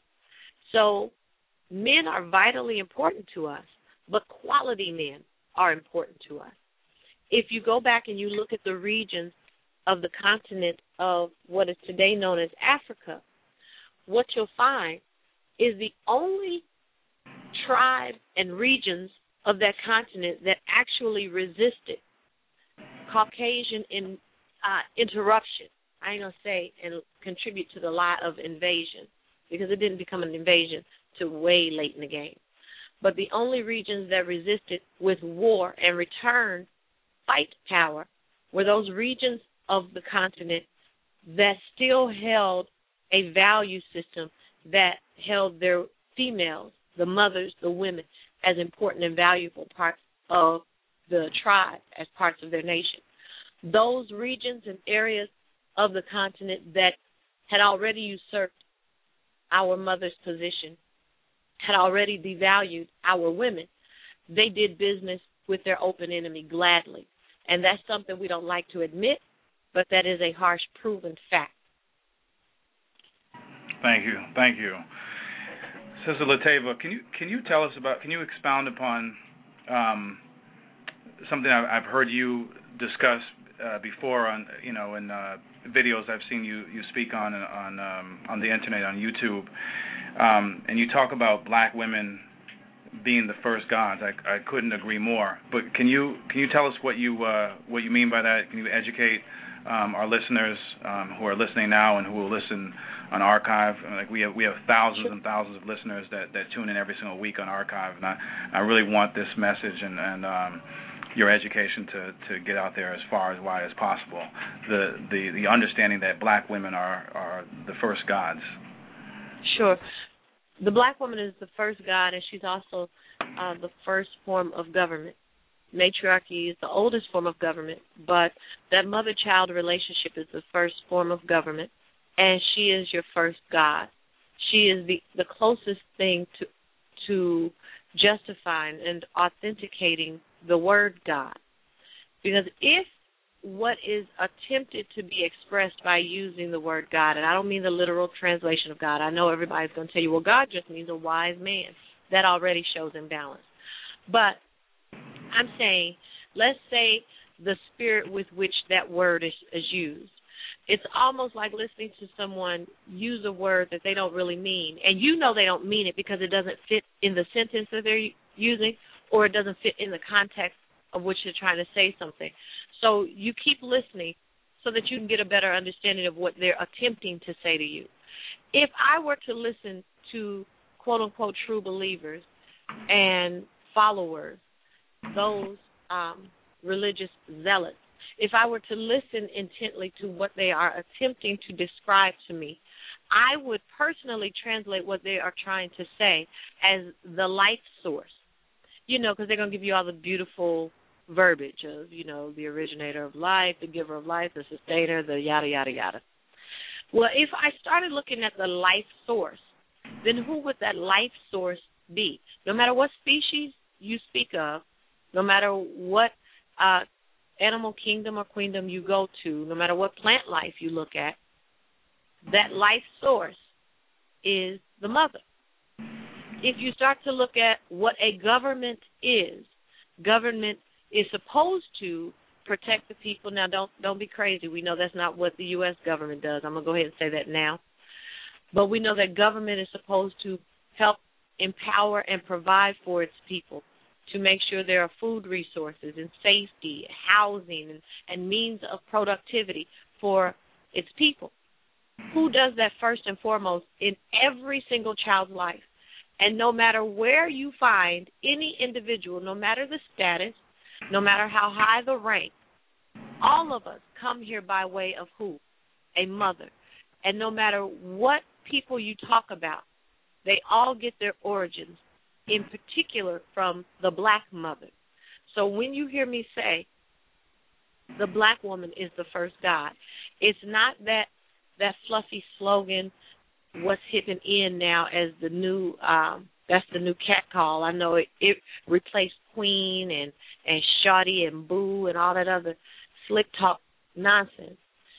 So men are vitally important to us, but quality men are important to us. If you go back and you look at the regions of the continent of what is today known as Africa, what you'll find is the only tribe and regions of that continent that actually resisted Caucasian in, uh, interruption I ain't going to say, and contribute to the lie of invasion, because it didn't become an invasion till way late in the game. But the only regions that resisted with war and returned fight power were those regions of the continent that still held a value system that held their females, the mothers, the women, as important and valuable parts of the tribe, as parts of their nation. Those regions and areas of the continent that had already usurped our mother's position, had already devalued our women, they did business with their open enemy gladly. And that's something we don't like to admit, but that is a harsh, proven fact. Thank you. Thank you. Sister Latava, can you can you tell us about, can you expound upon um, something I've heard you discuss uh, before on, you know, in uh, videos I've seen you, you speak on on um, on the internet, on YouTube, um, and you talk about black women being the first gods. I, I couldn't agree more. But can you can you tell us what you uh, what you mean by that? Can you educate um, our listeners um, who are listening now and who will listen on Archive? Like we have we have thousands and thousands of listeners that, that tune in every single week on Archive, and I, I really want this message and, and um, your education to, to get out there as far as wide as possible. The, the the understanding that black women are, are the first gods. Sure. The black woman is the first god, and she's also uh, the first form of government. Matriarchy is the oldest form of government, but that mother-child relationship is the first form of government, and she is your first god. She is the, the closest thing to to justifying and authenticating the word God. Because if what is attempted to be expressed by using the word God, and I don't mean the literal translation of God. I know everybody's going to tell you, well, God just means a wise man. That already shows imbalance. But I'm saying, let's say the spirit with which that word is, is used. It's almost like listening to someone use a word that they don't really mean. And you know they don't mean it because it doesn't fit in the sentence that they're using, or it doesn't fit in the context of which they're trying to say something. So you keep listening so that you can get a better understanding of what they're attempting to say to you. If I were to listen to quote-unquote true believers and followers, those um, religious zealots, if I were to listen intently to what they are attempting to describe to me, I would personally translate what they are trying to say as the life source. You know, because they're going to give you all the beautiful verbiage of, you know, the originator of life, the giver of life, the sustainer, the yada, yada, yada. Well, if I started looking at the life source, then who would that life source be? No matter what species you speak of, no matter what uh, animal kingdom or queendom you go to, no matter what plant life you look at, that life source is the mother. If you start to look at what a government is, government is supposed to protect the people. Now, don't don't be crazy. We know that's not what the U S government does. I'm going to go ahead and say that now. But we know that government is supposed to help empower and provide for its people, to make sure there are food resources and safety, housing, and, and means of productivity for its people. Who does that first and foremost in every single child's life? And no matter where you find any individual, no matter the status, no matter how high the rank, all of us come here by way of who? A mother. And no matter what people you talk about, they all get their origins, in particular from the black mother. So when you hear me say the black woman is the first God, it's not that that fluffy slogan, what's hitting in now as the new, um, that's the new catcall. I know it, it replaced queen and, and shawty and boo and all that other slick talk nonsense.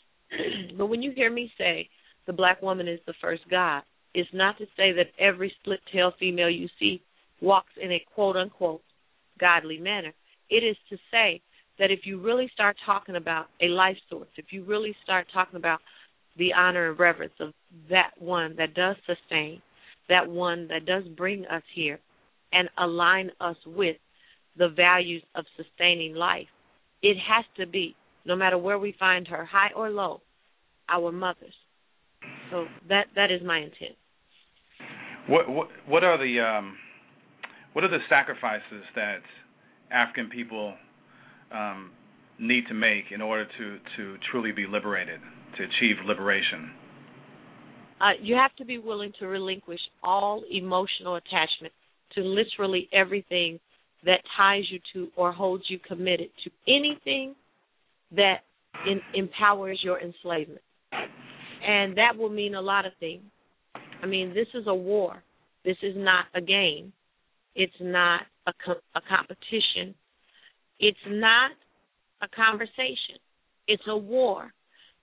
But when you hear me say the black woman is the first God, it's not to say that every split-tailed female you see walks in a quote-unquote godly manner. It is to say that if you really start talking about a life source, if you really start talking about the honor and reverence of that one that does sustain, that one that does bring us here and align us with the values of sustaining life, it has to be, no matter where we find her, high or low, our mothers. So that that is my intent. What what what are the um, what are the sacrifices that African people um, need to make in order to, to truly be liberated, to achieve liberation? Uh, you have to be willing to relinquish all emotional attachment to literally everything that ties you to or holds you committed to anything that in, empowers your enslavement. And that will mean a lot of things. I mean, this is a war. This is not a game. It's not a, co- a competition. It's not a conversation. It's a war.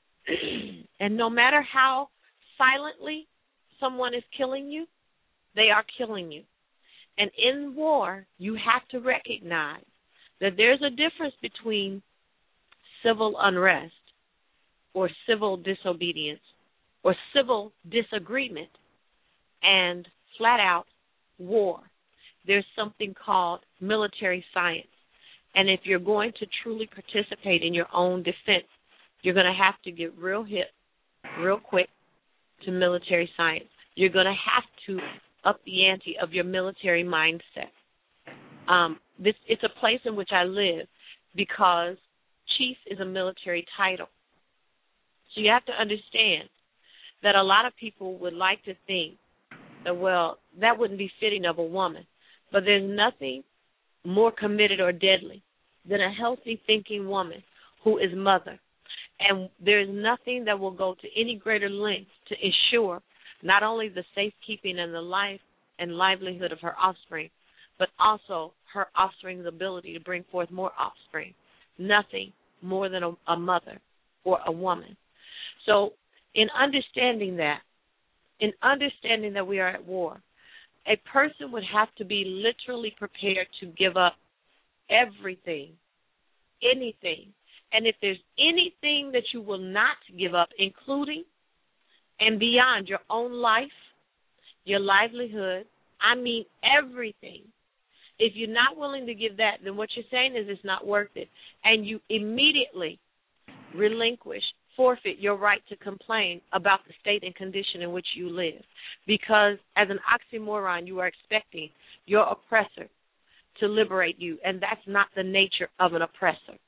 And no matter how silently someone is killing you, they are killing you. And in war, you have to recognize that there's a difference between civil unrest or civil disobedience or civil disagreement and flat-out war. There's something called military science. And if you're going to truly participate in your own defense, you're going to have to get real hip, real quick to military science. You're going to have to up the ante of your military mindset. Um, this it's a place in which I live because chief is a military title. So you have to understand that a lot of people would like to think that, well, that wouldn't be fitting of a woman. But there's nothing more committed or deadly than a healthy thinking woman who is mother. And there's nothing that will go to any greater length to ensure not only the safekeeping and the life and livelihood of her offspring, but also her offspring's ability to bring forth more offspring. Nothing more than a, a mother or a woman. So in understanding that, in understanding that we are at war, a person would have to be literally prepared to give up everything, anything. And if there's anything that you will not give up, including and beyond your own life, your livelihood, I mean everything, if you're not willing to give that, then what you're saying is it's not worth it. And you immediately relinquish, forfeit your right to complain about the state and condition in which you live. Because as an oxymoron, you are expecting your oppressor to liberate you, and that's not the nature of an oppressor.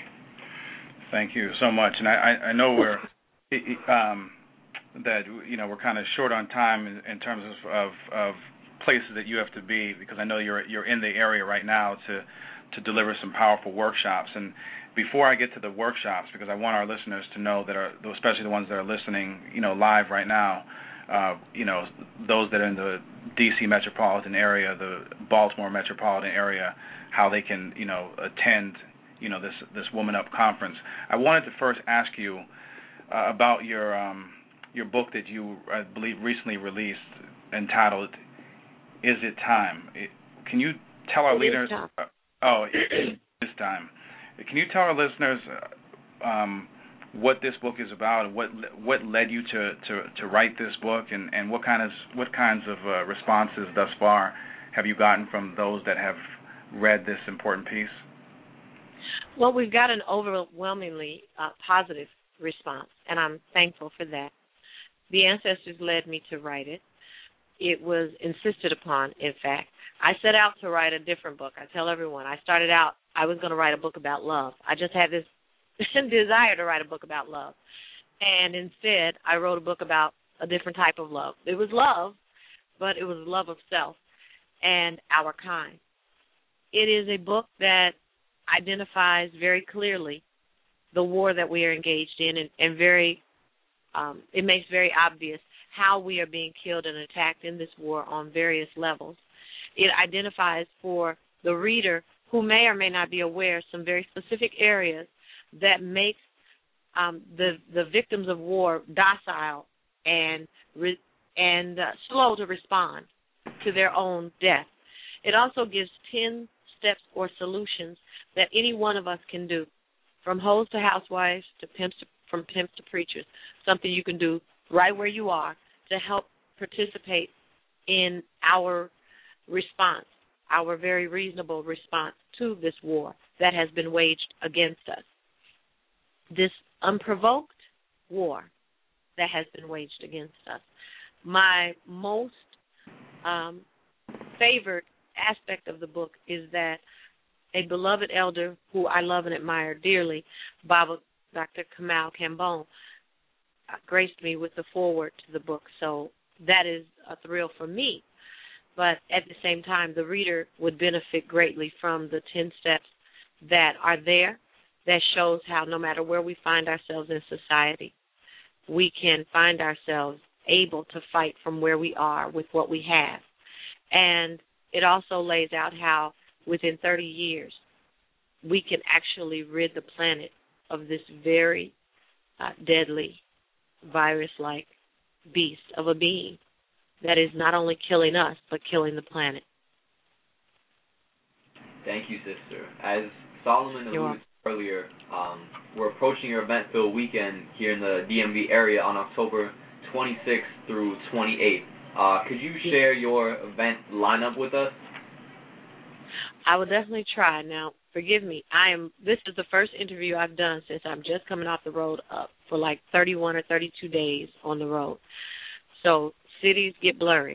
Thank you so much. And I, I, I know we're um, that you know we're kind of short on time in, in terms of, of, of places that you have to be, because I know you're you're in the area right now to to deliver some powerful workshops. And before I get to the workshops, because I want our listeners to know that are, especially the ones that are listening, you know, live right now, uh, you know, those that are in the D C metropolitan area, the Baltimore metropolitan area, how they can, you know, attend, you know, this this Woman Up conference. I wanted to first ask you uh, about your um, your book that you, I believe, recently released, entitled "Is It Time?" It, can you tell our it leaders? Uh, oh, it is time. Can you tell our listeners uh, um, what this book is about, and what what led you to, to, to write this book, and, and what kind of what kinds of uh, responses thus far have you gotten from those that have read this important piece? Well, we've got an overwhelmingly uh, positive response, and I'm thankful for that. The ancestors led me to write it. It was insisted upon, in fact. I set out to write a different book. I tell everyone, I started out, I was going to write a book about love. I just had this desire to write a book about love. And instead, I wrote a book about a different type of love. It was love, but it was love of self and our kind. It is a book that identifies very clearly the war that we are engaged in, and, and very, um, it makes very obvious how we are being killed and attacked in this war on various levels. It identifies for the reader who may or may not be aware some very specific areas that make um, the the victims of war docile and re- and uh, slow to respond to their own death. It also gives ten steps or solutions that any one of us can do, from hoes to housewives to pimps to, from pimps to preachers, something you can do right where you are to help participate in our response, our very reasonable response to this war that has been waged against us. This unprovoked war that has been waged against us. My most um, favored aspect of the book is that a beloved elder who I love and admire dearly, Baba Doctor Kamal Kambon, graced me with the foreword to the book. So that is a thrill for me. But at the same time, the reader would benefit greatly from the ten steps that are there that shows how no matter where we find ourselves in society, we can find ourselves able to fight from where we are with what we have. And it also lays out how within thirty years we can actually rid the planet of this very uh, deadly virus-like beast of a being that is not only killing us but killing the planet. Thank you, sister. As Solomon alluded to earlier, um, we're approaching your event-filled weekend here in the D M V area on October twenty-sixth through twenty-eighth. Uh, could you share your event lineup with us? I will definitely try. Now, forgive me. I am. This is the first interview I've done since I'm just coming off the road up for like thirty-one or thirty-two days on the road. So cities get blurry.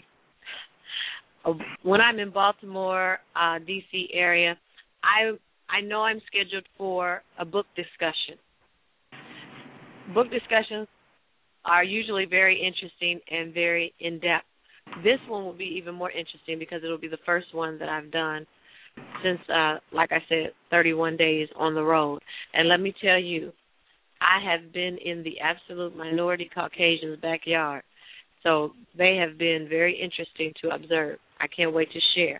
When I'm in Baltimore, uh, D C area, I I know I'm scheduled for a book discussion. Book discussions are usually very interesting and very in-depth. This one will be even more interesting because it will be the first one that I've done since, uh, like I said, thirty-one days on the road. And let me tell you, I have been in the absolute minority Caucasians' backyard. So they have been very interesting to observe. I can't wait to share.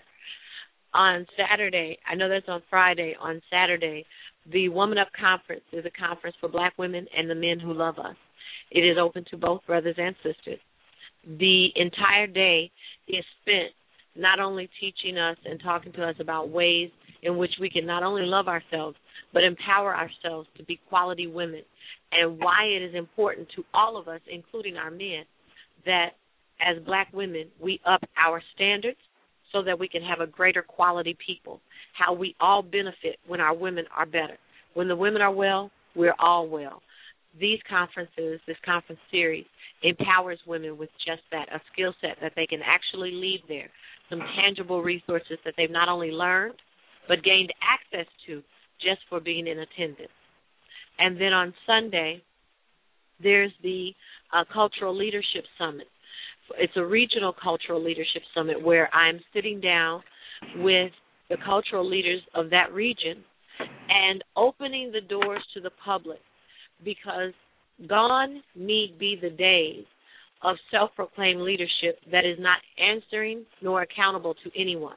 On Saturday, I know that's on Friday, on Saturday, the Woman Up Conference is a conference for black women and the men who love us. It is open to both brothers and sisters. The entire day is spent not only teaching us and talking to us about ways in which we can not only love ourselves, but empower ourselves to be quality women, and why it is important to all of us, including our men, that as black women, we up our standards so that we can have a greater quality people, how we all benefit when our women are better. When the women are well, we're all well. These conferences, this conference series, empowers women with just that, a skill set that they can actually leave there, some tangible resources that they've not only learned, but gained access to just for being in attendance. And then on Sunday, there's the uh, Cultural Leadership Summit. It's a regional cultural leadership summit where I'm sitting down with the cultural leaders of that region and opening the doors to the public, because gone need be the days of self-proclaimed leadership that is not answering nor accountable to anyone.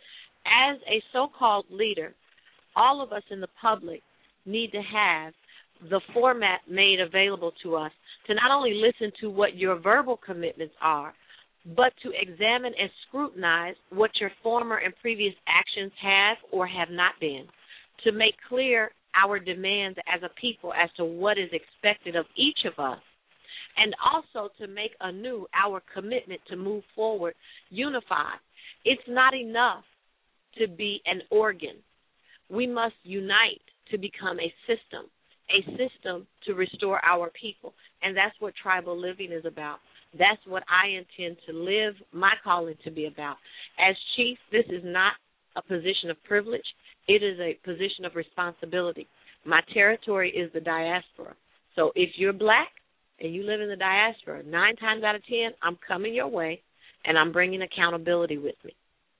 As a so-called leader, all of us in the public need to have the format made available to us to not only listen to what your verbal commitments are, but to examine and scrutinize what your former and previous actions have or have not been, to make clear our demands as a people as to what is expected of each of us, and also to make anew our commitment to move forward unified. It's not enough to be an organ. We must unite to become a system, a system to restore our people. And that's what tribal living is about. That's what I intend to live my calling to be about. As chief, this is not a position of privilege. It is a position of responsibility. My territory is the diaspora. So if you're black and you live in the diaspora, nine times out of ten, I'm coming your way, and I'm bringing accountability with me.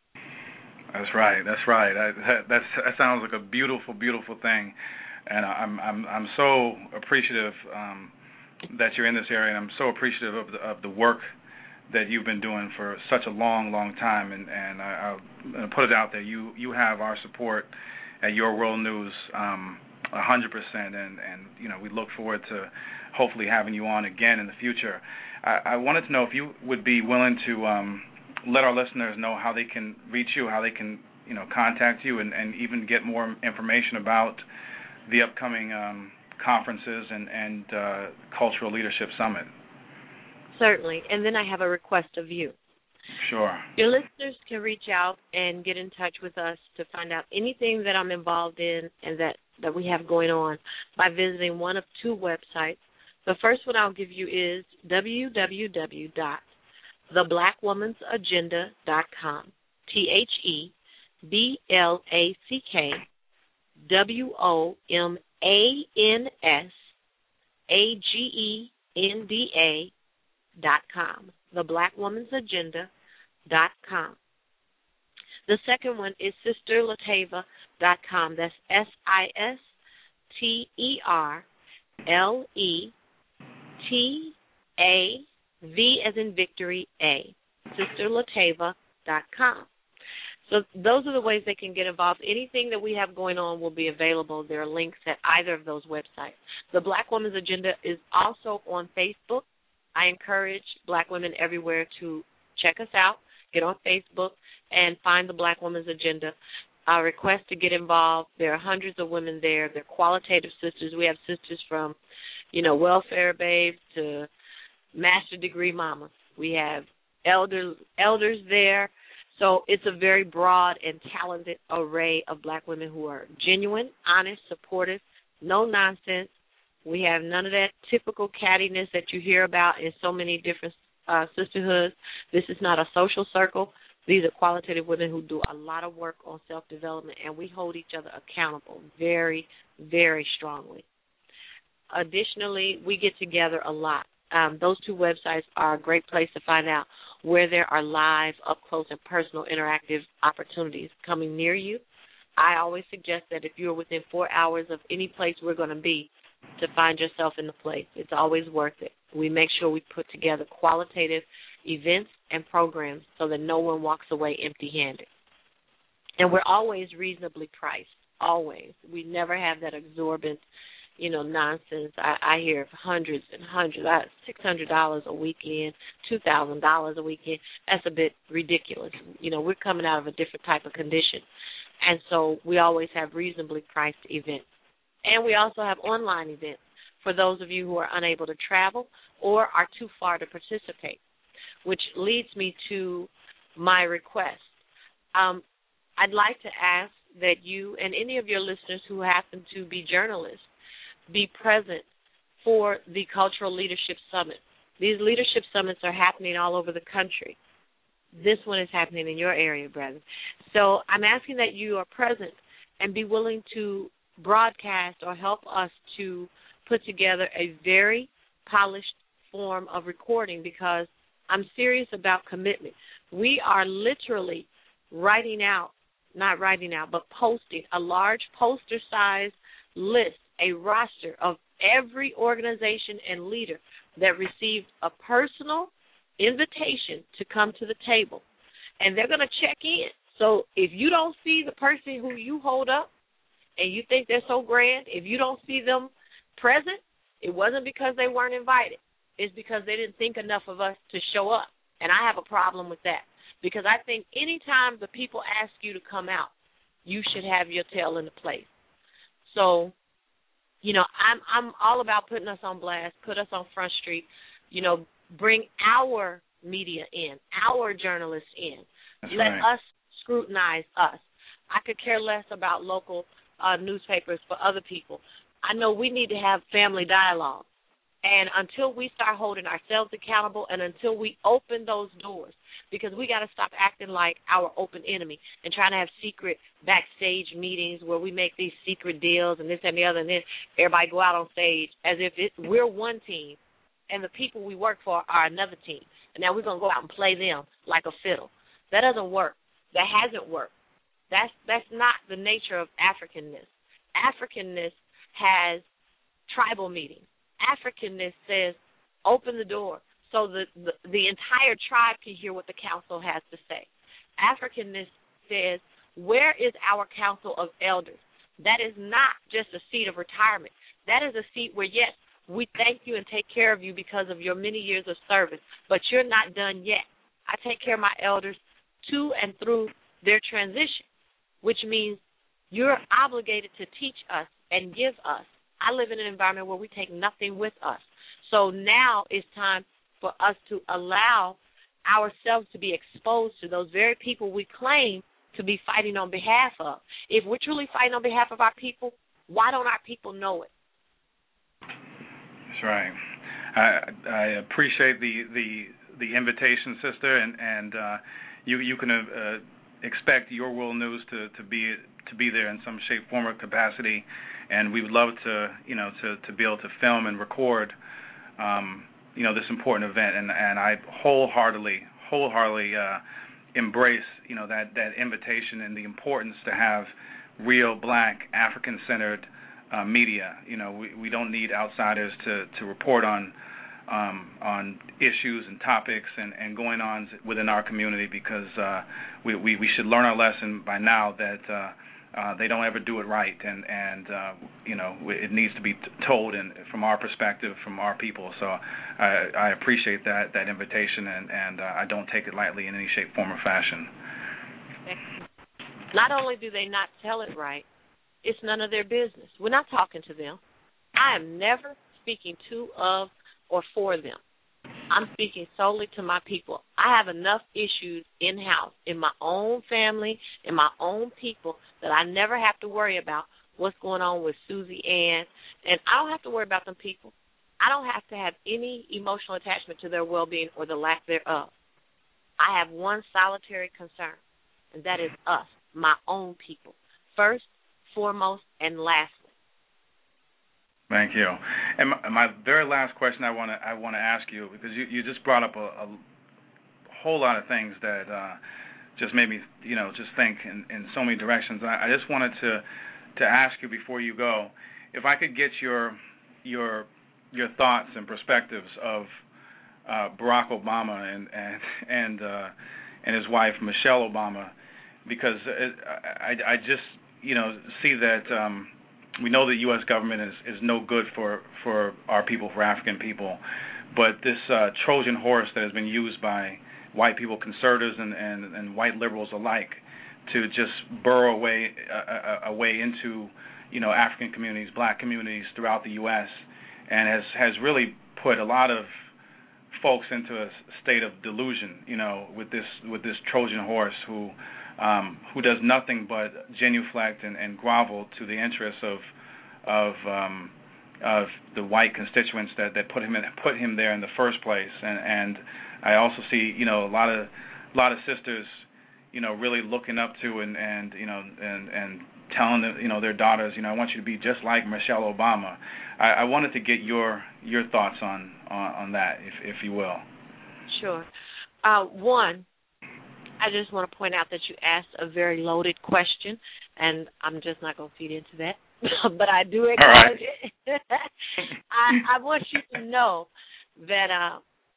That's right. That's right. I, that, that's, that sounds like a beautiful, beautiful thing, and I'm I'm I'm so appreciative um, that you're in this area, and I'm so appreciative of the of the work that you've been doing for such a long, long time. And and I, I'll put it out there. You you have our support at Your World News, um, one hundred percent, and and you know we look forward to hopefully having you on again in the future. I, I wanted to know if you would be willing to um, let our listeners know how they can reach you, how they can you know contact you, and, and even get more information about the upcoming um, conferences and, and uh, Cultural Leadership Summit. Certainly. And then I have a request of you. Sure. Your listeners can reach out and get in touch with us to find out anything that I'm involved in and that, that we have going on by visiting one of two websites. The first one I'll give you is w w w dot the black woman's agenda dot com. T H E B L A C K W O M A N S A G E N D A dot com. the black woman's agenda dot com. The second one is sister latava dot com. That's S I S T E R L E T A V as in victory, A. sister latava dot com. So those are the ways they can get involved. Anything that we have going on will be available. There are links at either of those websites. The Black Woman's Agenda is also on Facebook. I encourage black women everywhere to check us out, get on Facebook, and find the Black Woman's Agenda. I request to get involved. There are hundreds of women there. They're qualitative sisters. We have sisters from, you know, welfare babes to master degree mamas. We have elders, elders there. So it's a very broad and talented array of black women who are genuine, honest, supportive, no nonsense. We have none of that typical cattiness that you hear about in so many different uh, sisterhoods. This is not a social circle. These are qualitative women who do a lot of work on self-development, and we hold each other accountable very, very strongly. Additionally, we get together a lot. Um, those two websites are a great place to find out where there are live, up-close, and personal interactive opportunities coming near you. I always suggest that if you're within four hours of any place we're going to be, to find yourself in the place. It's always worth it. We make sure we put together qualitative events and programs so that no one walks away empty-handed. And we're always reasonably priced, always. We never have that exorbitant, you know, nonsense. I, I hear hundreds and hundreds, six hundred dollars a weekend, two thousand dollars a weekend. That's a bit ridiculous. You know, we're coming out of a different type of condition. And so we always have reasonably priced events. And we also have online events for those of you who are unable to travel or are too far to participate, which leads me to my request. Um, I'd like to ask that you and any of your listeners who happen to be journalists be present for the Cultural Leadership Summit. These leadership summits are happening all over the country. This one is happening in your area, brother. So I'm asking that you are present and be willing to broadcast or help us to put together a very polished form of recording, because I'm serious about commitment. We are literally writing out, not writing out, but posting a large poster-sized list, a roster of every organization and leader that received a personal invitation to come to the table. And they're going to check in. So if you don't see the person who you hold up and you think they're so grand, if you don't see them present, it wasn't because they weren't invited. It's because they didn't think enough of us to show up. And I have a problem with that, because I think any time the people ask you to come out, you should have your tail in the place. So, you know, I'm I'm all about putting us on blast, put us on Front Street, you know, bring our media in, our journalists in. That's Let right. us scrutinize us. I could care less about local uh, newspapers for other people. I know we need to have family dialogue. And until we start holding ourselves accountable and until we open those doors, because we got to stop acting like our open enemy and trying to have secret backstage meetings where we make these secret deals and this and the other, and then everybody go out on stage as if it, we're one team and the people we work for are another team. And now we're going to go out and play them like a fiddle. That doesn't work. That hasn't worked. That's, that's not the nature of Africanness. Africanness has tribal meetings. Africanness says, open the door so that the, the entire tribe can hear what the council has to say. Africanness says, where is our council of elders? That is not just a seat of retirement. That is a seat where, yes, we thank you and take care of you because of your many years of service, but you're not done yet. I take care of my elders to and through their transition, which means you're obligated to teach us and give us. I live in an environment where we take nothing with us. So now it's time for us to allow ourselves to be exposed to those very people we claim to be fighting on behalf of. If we're truly fighting on behalf of our people, why don't our people know it? That's right. I, I appreciate the, the the invitation, sister, and and uh, you you can uh, expect Your World News to, to be to be there in some shape, form, or capacity, and we would love to you know to, to be able to film and record um, you know this important event, and, and I wholeheartedly wholeheartedly uh, embrace you know that, that invitation and the importance to have real Black African-centered uh, media. You know we, we don't need outsiders to, to report on. Um, on issues and topics and, and going on within our community, because uh, we, we, we should learn our lesson by now that uh, uh, they don't ever do it right, and, and uh, you know, it needs to be told in, from our perspective, from our people. So I, I appreciate that, that invitation, and, and uh, I don't take it lightly in any shape, form, or fashion. Not only do they not tell it right, it's none of their business. We're not talking to them. I am never speaking to, of, or for them. I'm speaking solely to my people. I have enough issues in-house, in my own family, in my own people, that I never have to worry about what's going on with Susie Ann, and I don't have to worry about them people. I don't have to have any emotional attachment to their well-being or the lack thereof. I have one solitary concern, and that is us, my own people, first, foremost, and lastly. Thank you. And my, my very last question I want to I want to ask you, because you, you just brought up a, a whole lot of things that uh, just made me you know just think in, in so many directions. I, I just wanted to to ask you before you go, if I could get your your your thoughts and perspectives of uh, Barack Obama and and and uh, and his wife Michelle Obama, because it, I I just you know see that. Um, We know the U S government is, is no good for, for our people, for African people, but this uh, Trojan horse that has been used by white people, conservatives, and, and, and white liberals alike, to just burrow away a, a, a way into, you know, African communities, Black communities throughout the U S, and has has really put a lot of folks into a state of delusion, you know, with this with this Trojan horse who. Um, who does nothing but genuflect and, and grovel to the interests of of um, of the white constituents that, that put him in, put him there in the first place, and, and I also see you know a lot of a lot of sisters you know really looking up to and, and you know and, and telling them, you know their daughters you know I want you to be just like Michelle Obama. I, I wanted to get your your thoughts on on, on that, if if you will. Sure. Uh, one. I just want to point out that you asked a very loaded question, and I'm just not going to feed into that, but I do acknowledge right. it. I, I want you to know that, uh,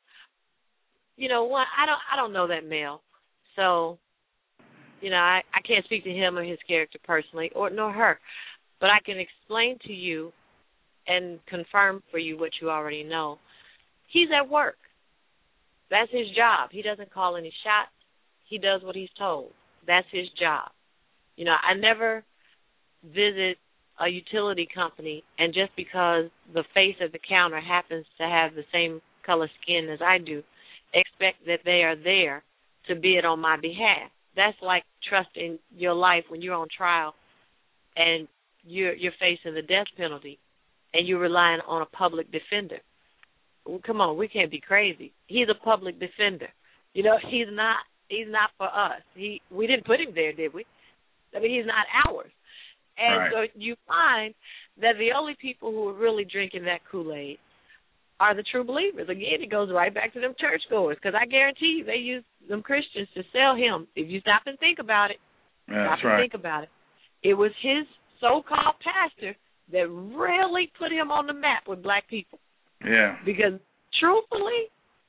you know, one, I don't, I don't know that male, so, you know, I, I can't speak to him or his character personally, or nor her, but I can explain to you and confirm for you what you already know. He's at work. That's his job. He doesn't call any shots. He does what he's told. That's his job. You know, I never visit a utility company, and just because the face at the counter happens to have the same color skin as I do, expect that they are there to bid on my behalf. That's like trusting your life when you're on trial and you're, you're facing the death penalty and you're relying on a public defender. Well, come on, we can't be crazy. He's a public defender. You know, he's not. He's not for us. He we didn't put him there, did we? I mean, he's not ours. And right. So you find that the only people who are really drinking that Kool-Aid are the true believers. Again, it goes right back to them churchgoers, because I guarantee you they use them Christians to sell him. If you stop and think about it, yeah, stop and right. think about it. It was his so-called pastor that really put him on the map with Black people. Yeah. Because truthfully,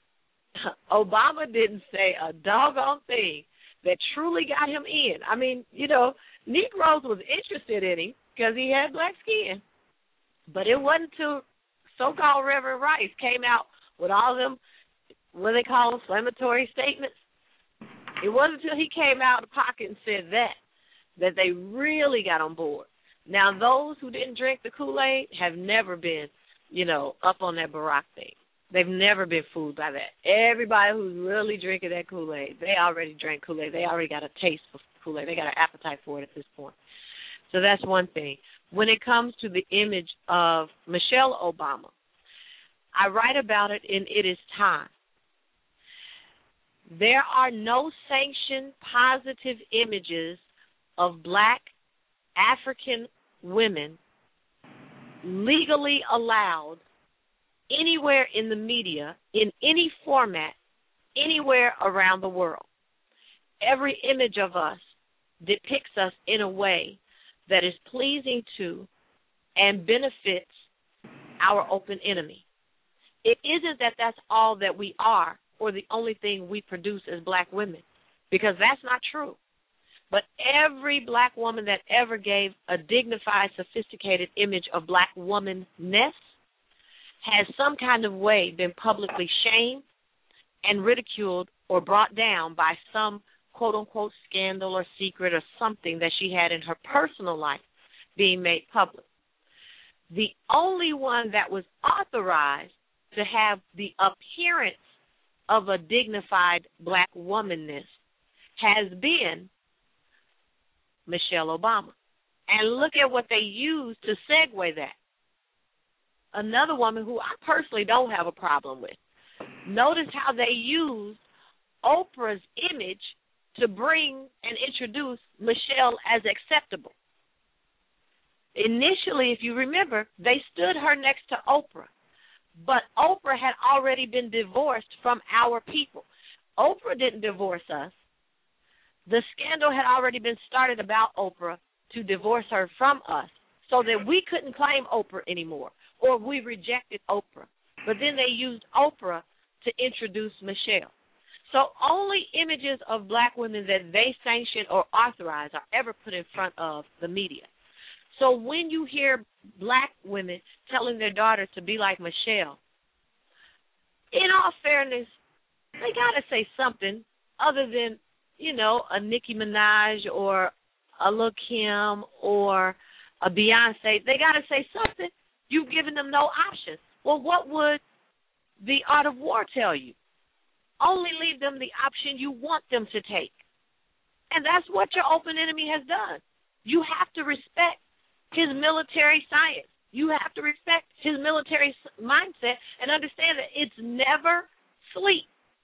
Obama didn't say a doggone thing that truly got him in. I mean, you know, Negroes was interested in him because he had black skin. But it wasn't until so-called Reverend Rice came out with all them, what they call inflammatory statements. It wasn't until he came out of the pocket and said that, that they really got on board. Now, those who didn't drink the Kool-Aid have never been, you know, up on that Barack thing. They've never been fooled by that. Everybody who's really drinking that Kool-Aid, they already drank Kool-Aid. They already got a taste for Kool-Aid. They got an appetite for it at this point. So that's one thing. When it comes to the image of Michelle Obama, I write about it in It Is Time. There are no sanctioned positive images of black African women legally allowed anywhere in the media, in any format, anywhere around the world. Every image of us depicts us in a way that is pleasing to and benefits our open enemy. It isn't that that's all that we are or the only thing we produce as black women, because that's not true. But every black woman that ever gave a dignified, sophisticated image of black woman-ness has some kind of way been publicly shamed and ridiculed or brought down by some quote-unquote scandal or secret or something that she had in her personal life being made public. The only one that was authorized to have the appearance of a dignified black womanness has been Michelle Obama. And look at what they used to segue that. Another woman who I personally don't have a problem with. Notice how they used Oprah's image to bring and introduce Michelle as acceptable. Initially, if you remember, they stood her next to Oprah. But Oprah had already been divorced from our people. Oprah didn't divorce us. The scandal had already been started about Oprah to divorce her from us so that we couldn't claim Oprah anymore, or we rejected Oprah. But then they used Oprah to introduce Michelle. So only images of black women that they sanction or authorize are ever put in front of the media. So when you hear black women telling their daughters to be like Michelle, in all fairness, they got to say something other than, you know, a Nicki Minaj or a Lil' Kim or a Beyonce. They got to say something. You've given them no option. Well, what would the Art of War tell you? Only leave them the option you want them to take. And that's what your open enemy has done. You have to respect his military science. You have to respect his military mindset and understand that it's never sleep.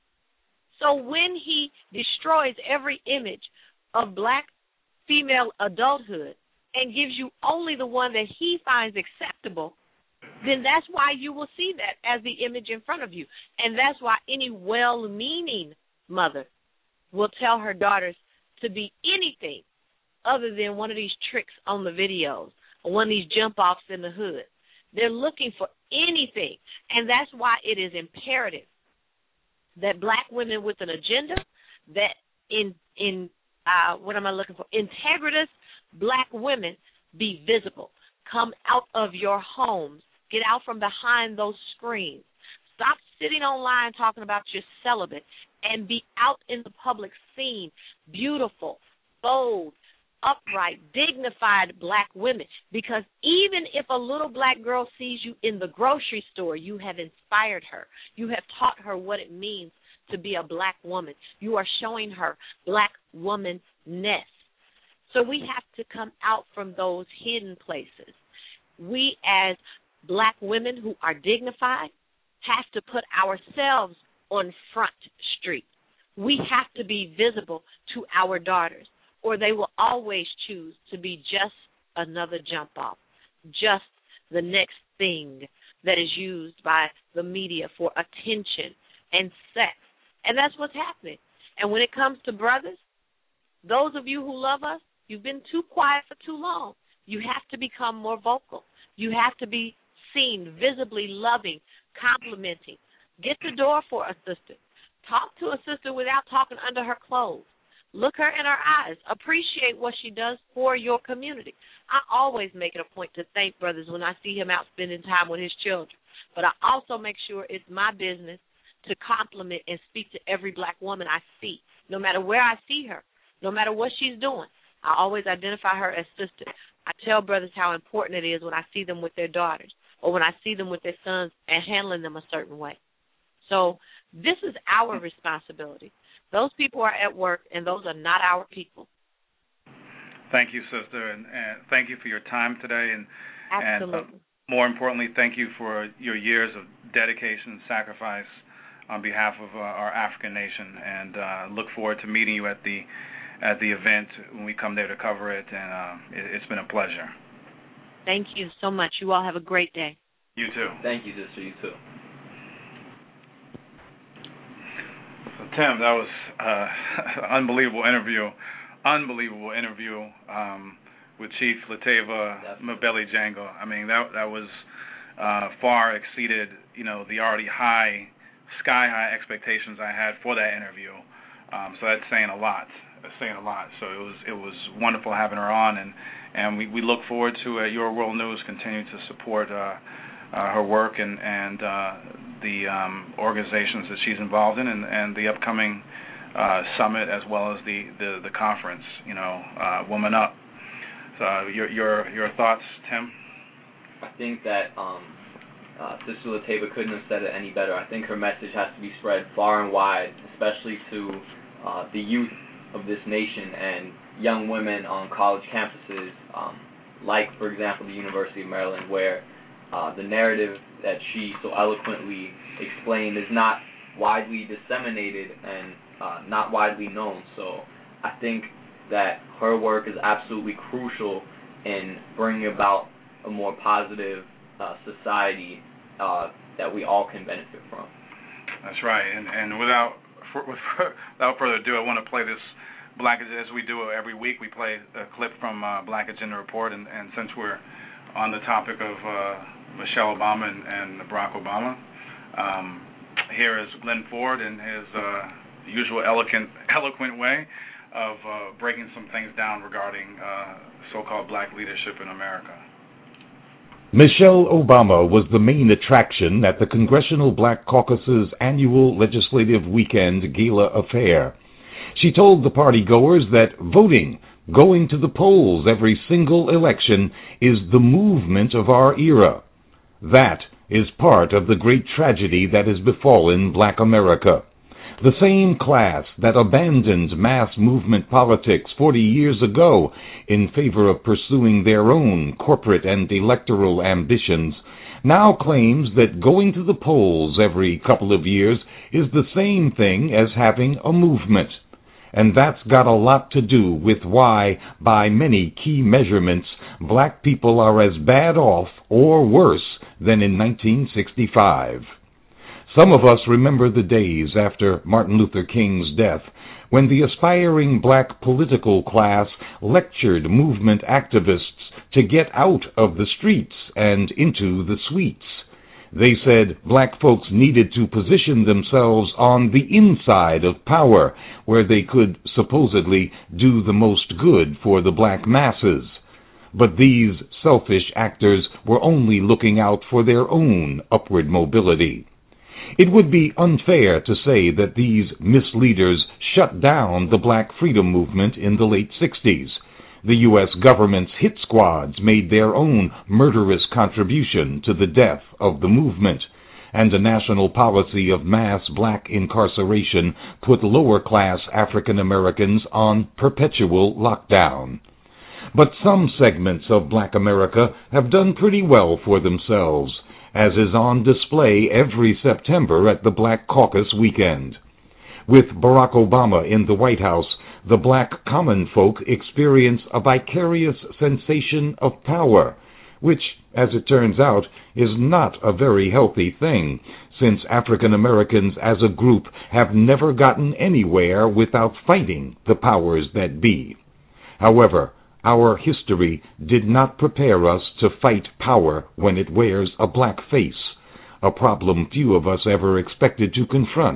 So when he destroys every image of black female adulthood and gives you only the one that he finds acceptable, then that's why you will see that as the image in front of you. And that's why any well-meaning mother will tell her daughters to be anything other than one of these tricks on the videos or one of these jump-offs in the hood. They're looking for anything, and that's why it is imperative that black women with an agenda, that in in uh, what am I looking for? Integritous black women be visible. Come out of your homes. Get out from behind those screens. Stop sitting online talking about you're celibate and be out in the public scene, beautiful, bold, upright, dignified black women. Because even if a little black girl sees you in the grocery store, you have inspired her. You have taught her what it means to be a black woman. You are showing her black woman-ness. So we have to come out from those hidden places. We as black women who are dignified have to put ourselves on Front Street. We have to be visible to our daughters, or they will always choose to be just another jump-off, just the next thing that is used by the media for attention and sex. And that's what's happening. And when it comes to brothers, those of you who love us, you've been too quiet for too long. You have to become more vocal. You have to be seen, visibly loving, complimenting. Get the door for a sister. Talk to a sister without talking under her clothes. Look her in her eyes. Appreciate what she does for your community. I always make it a point to thank brothers when I see him out spending time with his children. But I also make sure it's my business to compliment and speak to every black woman I see, no matter where I see her, no matter what she's doing. I always identify her as sister. I tell brothers how important it is when I see them with their daughters or when I see them with their sons and handling them a certain way. So this is our responsibility. Those people are at work, and those are not our people. Thank you, sister, and, and thank you for your time today. And, Absolutely. And, uh, more importantly, thank you for your years of dedication and sacrifice on behalf of uh, our African nation, and uh, look forward to meeting you at the at the event when we come there to cover it, and uh, it, it's been a pleasure. Thank you so much. You all have a great day. You too. Thank you, sister. You too. So, Tim, that was uh, an unbelievable interview. Unbelievable interview um, with Chief Latava Mabele Jango. I mean, that that was uh, far exceeded, you know, the already high, sky high expectations I had for that interview. Um, so that's saying a lot. That's saying a lot. So it was it was wonderful having her on, and and we, we look forward to uh, Your World News continuing to support uh, uh, her work and and uh, the um, organizations that she's involved in, and, and the upcoming uh, summit as well as the, the, the conference. You know, uh, Woman Up. So your your your thoughts, Tim? I think that um, uh, Sister Latava couldn't have said it any better. I think her message has to be spread far and wide, especially to uh, the youth of this nation and young women on college campuses, um, like, for example, the University of Maryland, where uh, the narrative that she so eloquently explained is not widely disseminated and uh, not widely known. So I think that her work is absolutely crucial in bringing about a more positive uh, society uh, that we all can benefit from. That's right. And, and without for, without further ado, I want to play this Black, as we do every week, we play a clip from uh, Black Agenda Report, and, and since we're on the topic of uh, Michelle Obama and, and Barack Obama, um, here is Glenn Ford in his uh, usual eloquent, eloquent way of uh, breaking some things down regarding uh, so-called black leadership in America. Michelle Obama was the main attraction at the Congressional Black Caucus's annual Legislative Weekend Gala affair. She told the party-goers that voting, going to the polls every single election, is the movement of our era. That is part of the great tragedy that has befallen black America. The same class that abandoned mass movement politics forty years ago in favor of pursuing their own corporate and electoral ambitions now claims that going to the polls every couple of years is the same thing as having a movement. And that's got a lot to do with why, by many key measurements, black people are as bad off or worse than in nineteen sixty-five. Some of us remember the days after Martin Luther King's death when the aspiring black political class lectured movement activists to get out of the streets and into the suites. They said black folks needed to position themselves on the inside of power, where they could supposedly do the most good for the black masses. But these selfish actors were only looking out for their own upward mobility. It would be unfair to say that these misleaders shut down the black freedom movement in the late sixties. The U S government's hit squads made their own murderous contribution to the death of the movement, and a national policy of mass black incarceration put lower-class African Americans on perpetual lockdown. But some segments of black America have done pretty well for themselves, as is on display every September at the Black Caucus weekend. With Barack Obama in the White House, the black common folk experience a vicarious sensation of power, which, as it turns out, is not a very healthy thing, since African Americans as a group have never gotten anywhere without fighting the powers that be. However, our history did not prepare us to fight power when it wears a black face, a problem few of us ever expected to confront.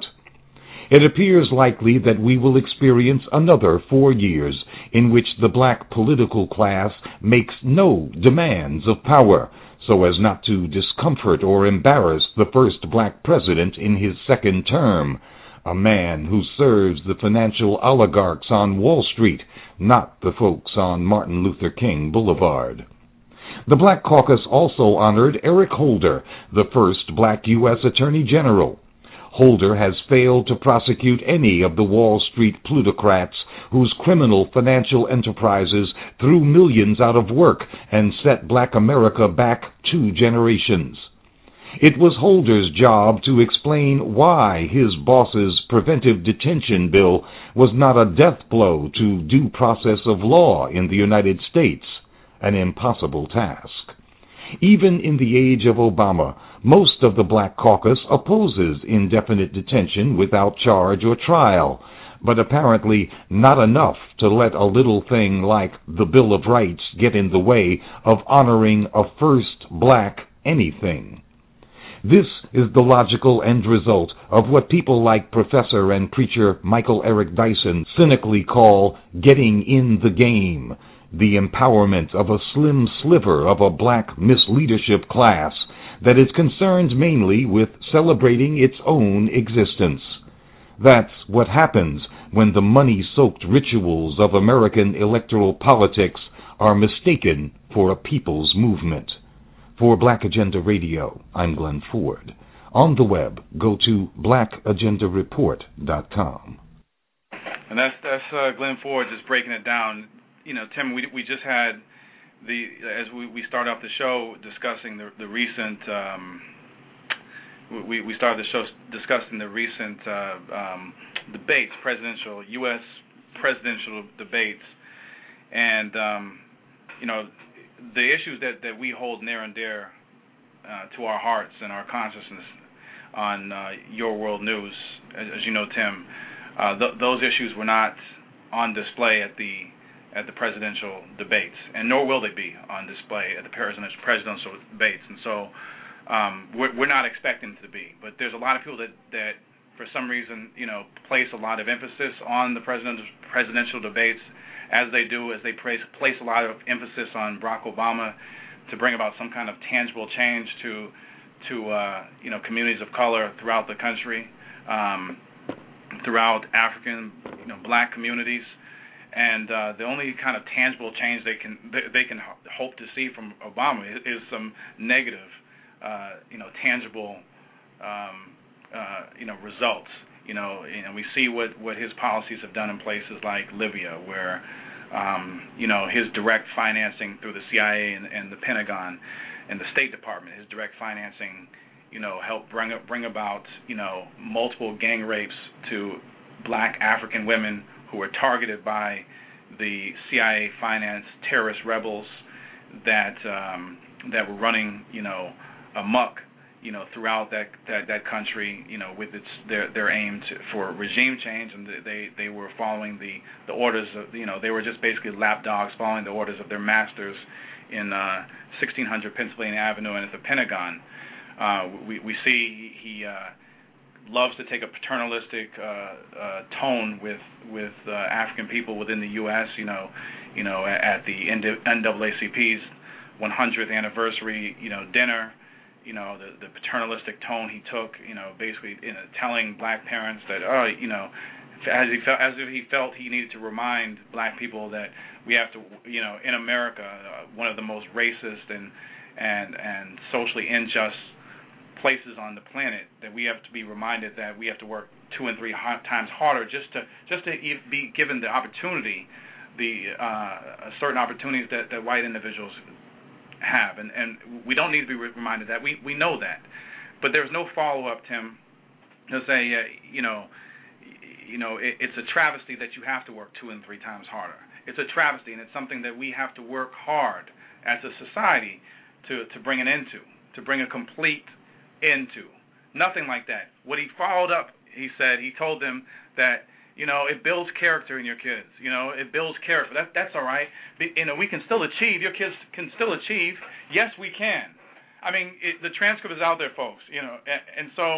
It appears likely that we will experience another four years in which the black political class makes no demands of power, so as not to discomfort or embarrass the first black president in his second term, a man who serves the financial oligarchs on Wall Street, not the folks on Martin Luther King Boulevard. The Black Caucus also honored Eric Holder, the first black U S Attorney General. Holder has failed to prosecute any of the Wall Street plutocrats whose criminal financial enterprises threw millions out of work and set black America back two generations. It was Holder's job to explain why his boss's preventive detention bill was not a death blow to due process of law in the United States, an impossible task. Even in the age of Obama, most of the Black Caucus opposes indefinite detention without charge or trial, but apparently not enough to let a little thing like the Bill of Rights get in the way of honoring a first black anything. This is the logical end result of what people like Professor and preacher Michael Eric Dyson cynically call getting in the game, the empowerment of a slim sliver of a black misleadership class that is concerned mainly with celebrating its own existence. That's what happens when the money-soaked rituals of American electoral politics are mistaken for a people's movement. For Black Agenda Radio, I'm Glenn Ford. On the web, go to black agenda report dot com. And that's that's uh, Glenn Ford just breaking it down. You know, Tim, we we just had the as we, we start off the show discussing the the recent um, we we started the show discussing the recent uh, um, debates, presidential U S presidential debates, and um, you know. The issues that, that we hold near and dear uh, to our hearts and our consciousness on uh, Your World News, as, as you know, Tim, uh, th- those issues were not on display at the at the presidential debates, and nor will they be on display at the presidential presidential debates. And so um, we're, we're not expecting them to be. But there's a lot of people that, that, for some reason, you know, place a lot of emphasis on the presidential presidential debates. As they do, as they place, place a lot of emphasis on Barack Obama to bring about some kind of tangible change to, to uh, you know, communities of color throughout the country, um, throughout African, you know, black communities, and uh, the only kind of tangible change they can they, they can hope to see from Obama is, is some negative, uh, you know, tangible, um, uh, you know, results. You know, and we see what, what his policies have done in places like Libya, where, um, you know, his direct financing through the C I A and, and the Pentagon and the State Department, his direct financing, you know, helped bring bring about, you know, multiple gang rapes to black African women who were targeted by the C I A-financed terrorist rebels that um, that were running, you know, amok, you know, throughout that, that, that country, you know, with its their their aim to, for regime change, and they they were following the, the orders of, you know, they were just basically lapdogs following the orders of their masters in uh, sixteen hundred Pennsylvania Avenue and at the Pentagon. Uh, we we see he uh, loves to take a paternalistic uh, uh, tone with with uh, African people within the U S. You know, you know, at the N double A C P's one hundredth anniversary, you know, dinner. You know, the, the paternalistic tone he took, you know, basically you know, telling black parents that, oh, you know, as he felt, as if he felt he needed to remind black people that we have to, you know, in America, uh, one of the most racist and and and socially unjust places on the planet, that we have to be reminded that we have to work two and three times harder just to just to be given the opportunity, the uh, certain opportunities that, that white individuals have, and, and we don't need to be reminded that. We we know that, but there's no follow-up, Tim, to say, uh, you know, you know, it, it's a travesty that you have to work two and three times harder. It's a travesty, and it's something that we have to work hard as a society to, to bring an end to, to bring a complete end to. Nothing like that. What he followed up, he said, he told them that, you know, it builds character in your kids. You know, it builds character. That, that's all right. You know, we can still achieve. Your kids can still achieve. Yes, we can. I mean, it, the transcript is out there, folks. You know, and, and so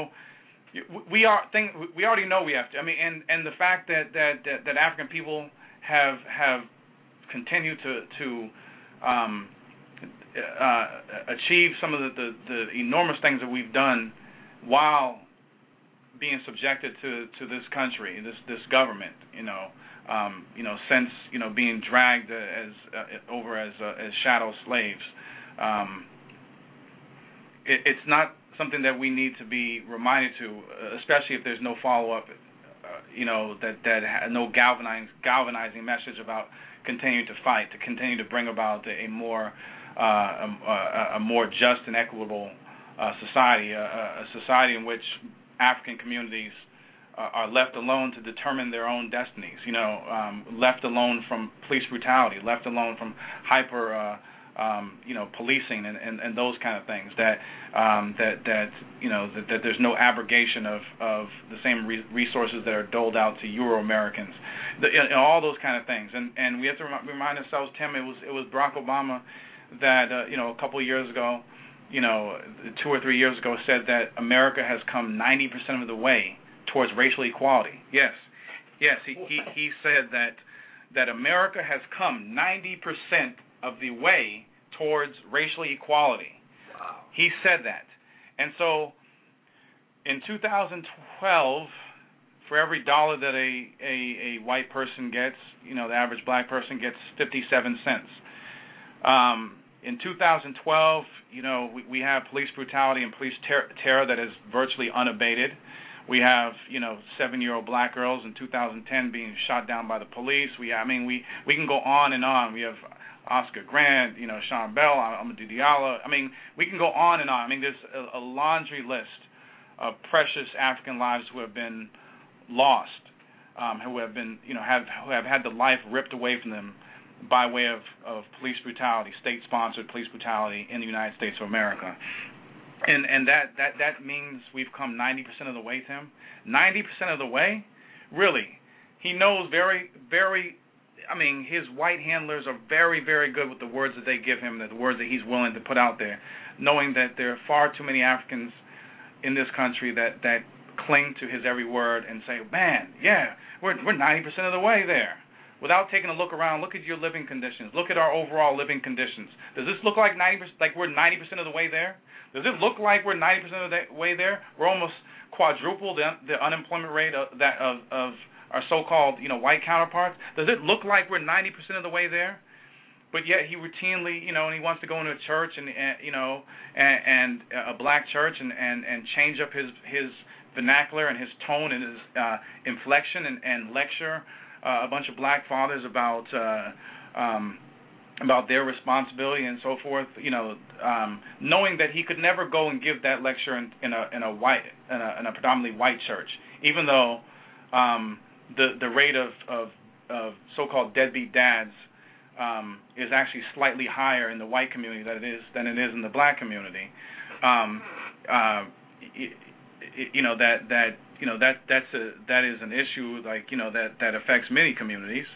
we are think we already know we have to. I mean, and, and the fact that, that, that, that African people have have continued to to um, uh, achieve some of the, the, the enormous things that we've done while being subjected to, to this country, this this government, you know, um, you know, since you know being dragged as uh, over as uh, as shadow slaves, um, it, it's not something that we need to be reminded to, especially if there's no follow up, uh, you know, that that had no galvanizing galvanizing message about continuing to fight, to continue to bring about a more uh, a, a more just and equitable uh, society, a, a society in which African communities uh, are left alone to determine their own destinies. You know, um, left alone from police brutality, left alone from hyper. Uh, Um, you know, policing and, and, and those kind of things. That um, that that you know that, that there's no abrogation of, of the same re- resources that are doled out to Euro Americans. The, you know, all those kind of things. And and we have to rem- remind ourselves, Tim. It was it was Barack Obama that uh, you know a couple of years ago, you know, two or three years ago, said that America has come ninety percent of the way towards racial equality. Yes, yes. He he, he said that that America has come ninety percent of the way towards racial equality. Wow. He said that. And so in two thousand twelve, for every dollar that a, a, a white person gets, you know, the average black person gets fifty-seven cents. Um, in two thousand twelve, you know, we, we have police brutality and police ter- terror that is virtually unabated. We have, you know, seven-year-old black girls in two thousand ten being shot down by the police. We, I mean, we, we can go on and on. We have Oscar Grant, you know, Sean Bell, Amadou Diallo. I mean, we can go on and on. I mean, there's a, a laundry list of precious African lives who have been lost, um, who have been, you know, have who have had the life ripped away from them by way of, of police brutality, state-sponsored police brutality in the United States of America. And and that, that, that means we've come ninety percent of the way, Tim. ninety percent of the way? Really. He knows very, very... I mean, his white handlers are very, very good with the words that they give him, the words that he's willing to put out there, knowing that there are far too many Africans in this country that, that cling to his every word and say, man, yeah, we're we're ninety percent of the way there. Without taking a look around, look at your living conditions. Look at our overall living conditions. Does this look like ninety percent, like we're ninety percent of the way there? Does it look like we're ninety percent of the way there? We're almost quadruple the, the unemployment rate of that of, of our so-called, you know, white counterparts. Does it look like we're ninety percent of the way there? But yet he routinely, you know, and he wants to go into a church and, and you know, and, and a black church and, and, and change up his his vernacular and his tone and his uh, inflection and, and lecture uh, a bunch of black fathers about uh, um, about their responsibility and so forth. You know, um, knowing that he could never go and give that lecture in, in a in a white in a, in a predominantly white church, even though. Um, The the rate of, of, of so-called deadbeat dads um, is actually slightly higher in the white community than it is than it is in the black community. Um, uh, it, it, you know that that you know that that's a that is an issue like you know that, that affects many communities.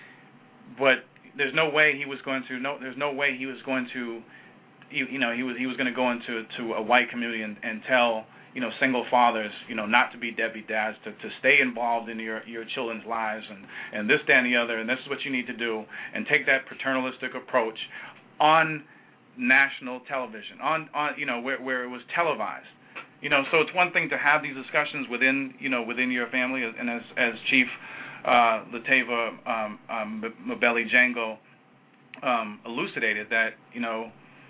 But there's no way he was going to no there's no way he was going to you, you know he was he was going to go into to a white community and, and tell. You know, single fathers, you know, not to be deadbeat dads, to, to stay involved in your, your children's lives and, and this, that, and the other, and this is what you need to do, and take that paternalistic approach on national television, on, on you know, where, where it was televised. You know, so it's one thing to have these discussions within, you know, within your family, and as, as Chief uh, Latava um, um, Mbele Django um, elucidated that, you know,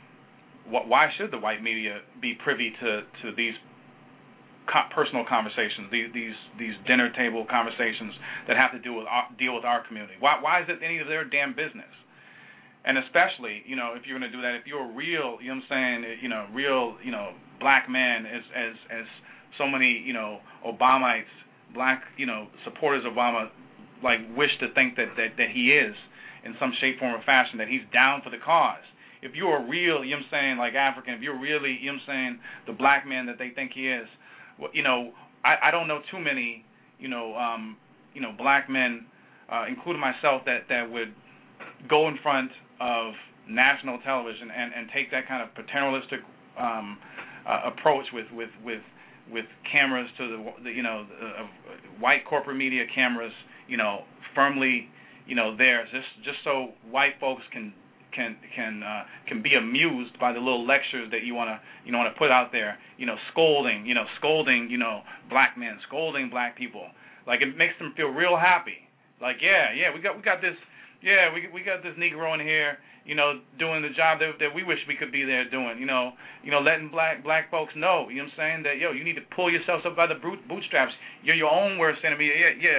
wh- why should the white media be privy to, to these personal conversations, these these these dinner table conversations that have to do with our, deal with our community. Why why is it any of their damn business? And especially, you know, if you're going to do that, if you're a real, you know what I'm saying, you know, real, you know, black man, as as as so many, you know, Obamites, black, you know, supporters of Obama, like wish to think that that that he is in some shape, form, or fashion, that he's down for the cause. If you're a real, you know what I'm saying, like African, if you're really, you know what I'm saying, the black man that they think he is. You know, I, I don't know too many, you know, um, you know, black men, uh, including myself, that, that would go in front of national television and, and take that kind of paternalistic um, uh, approach with, with, with, with cameras to the, the you know, the, uh, white corporate media cameras, you know, firmly, you know, there, just just so white folks can. can can uh, can be amused by the little lectures that you want to you know want to put out there, you know, scolding, you know, scolding, you know, black men, scolding black people. Like it makes them feel real happy. Like yeah, yeah, we got we got this yeah, we we got this Negro in here, you know, doing the job that that we wish we could be there doing, you know, you know, letting black black folks know, you know what I'm saying, that yo, you need to pull yourselves up by the boot, bootstraps. You're your own worst enemy. Yeah, yeah.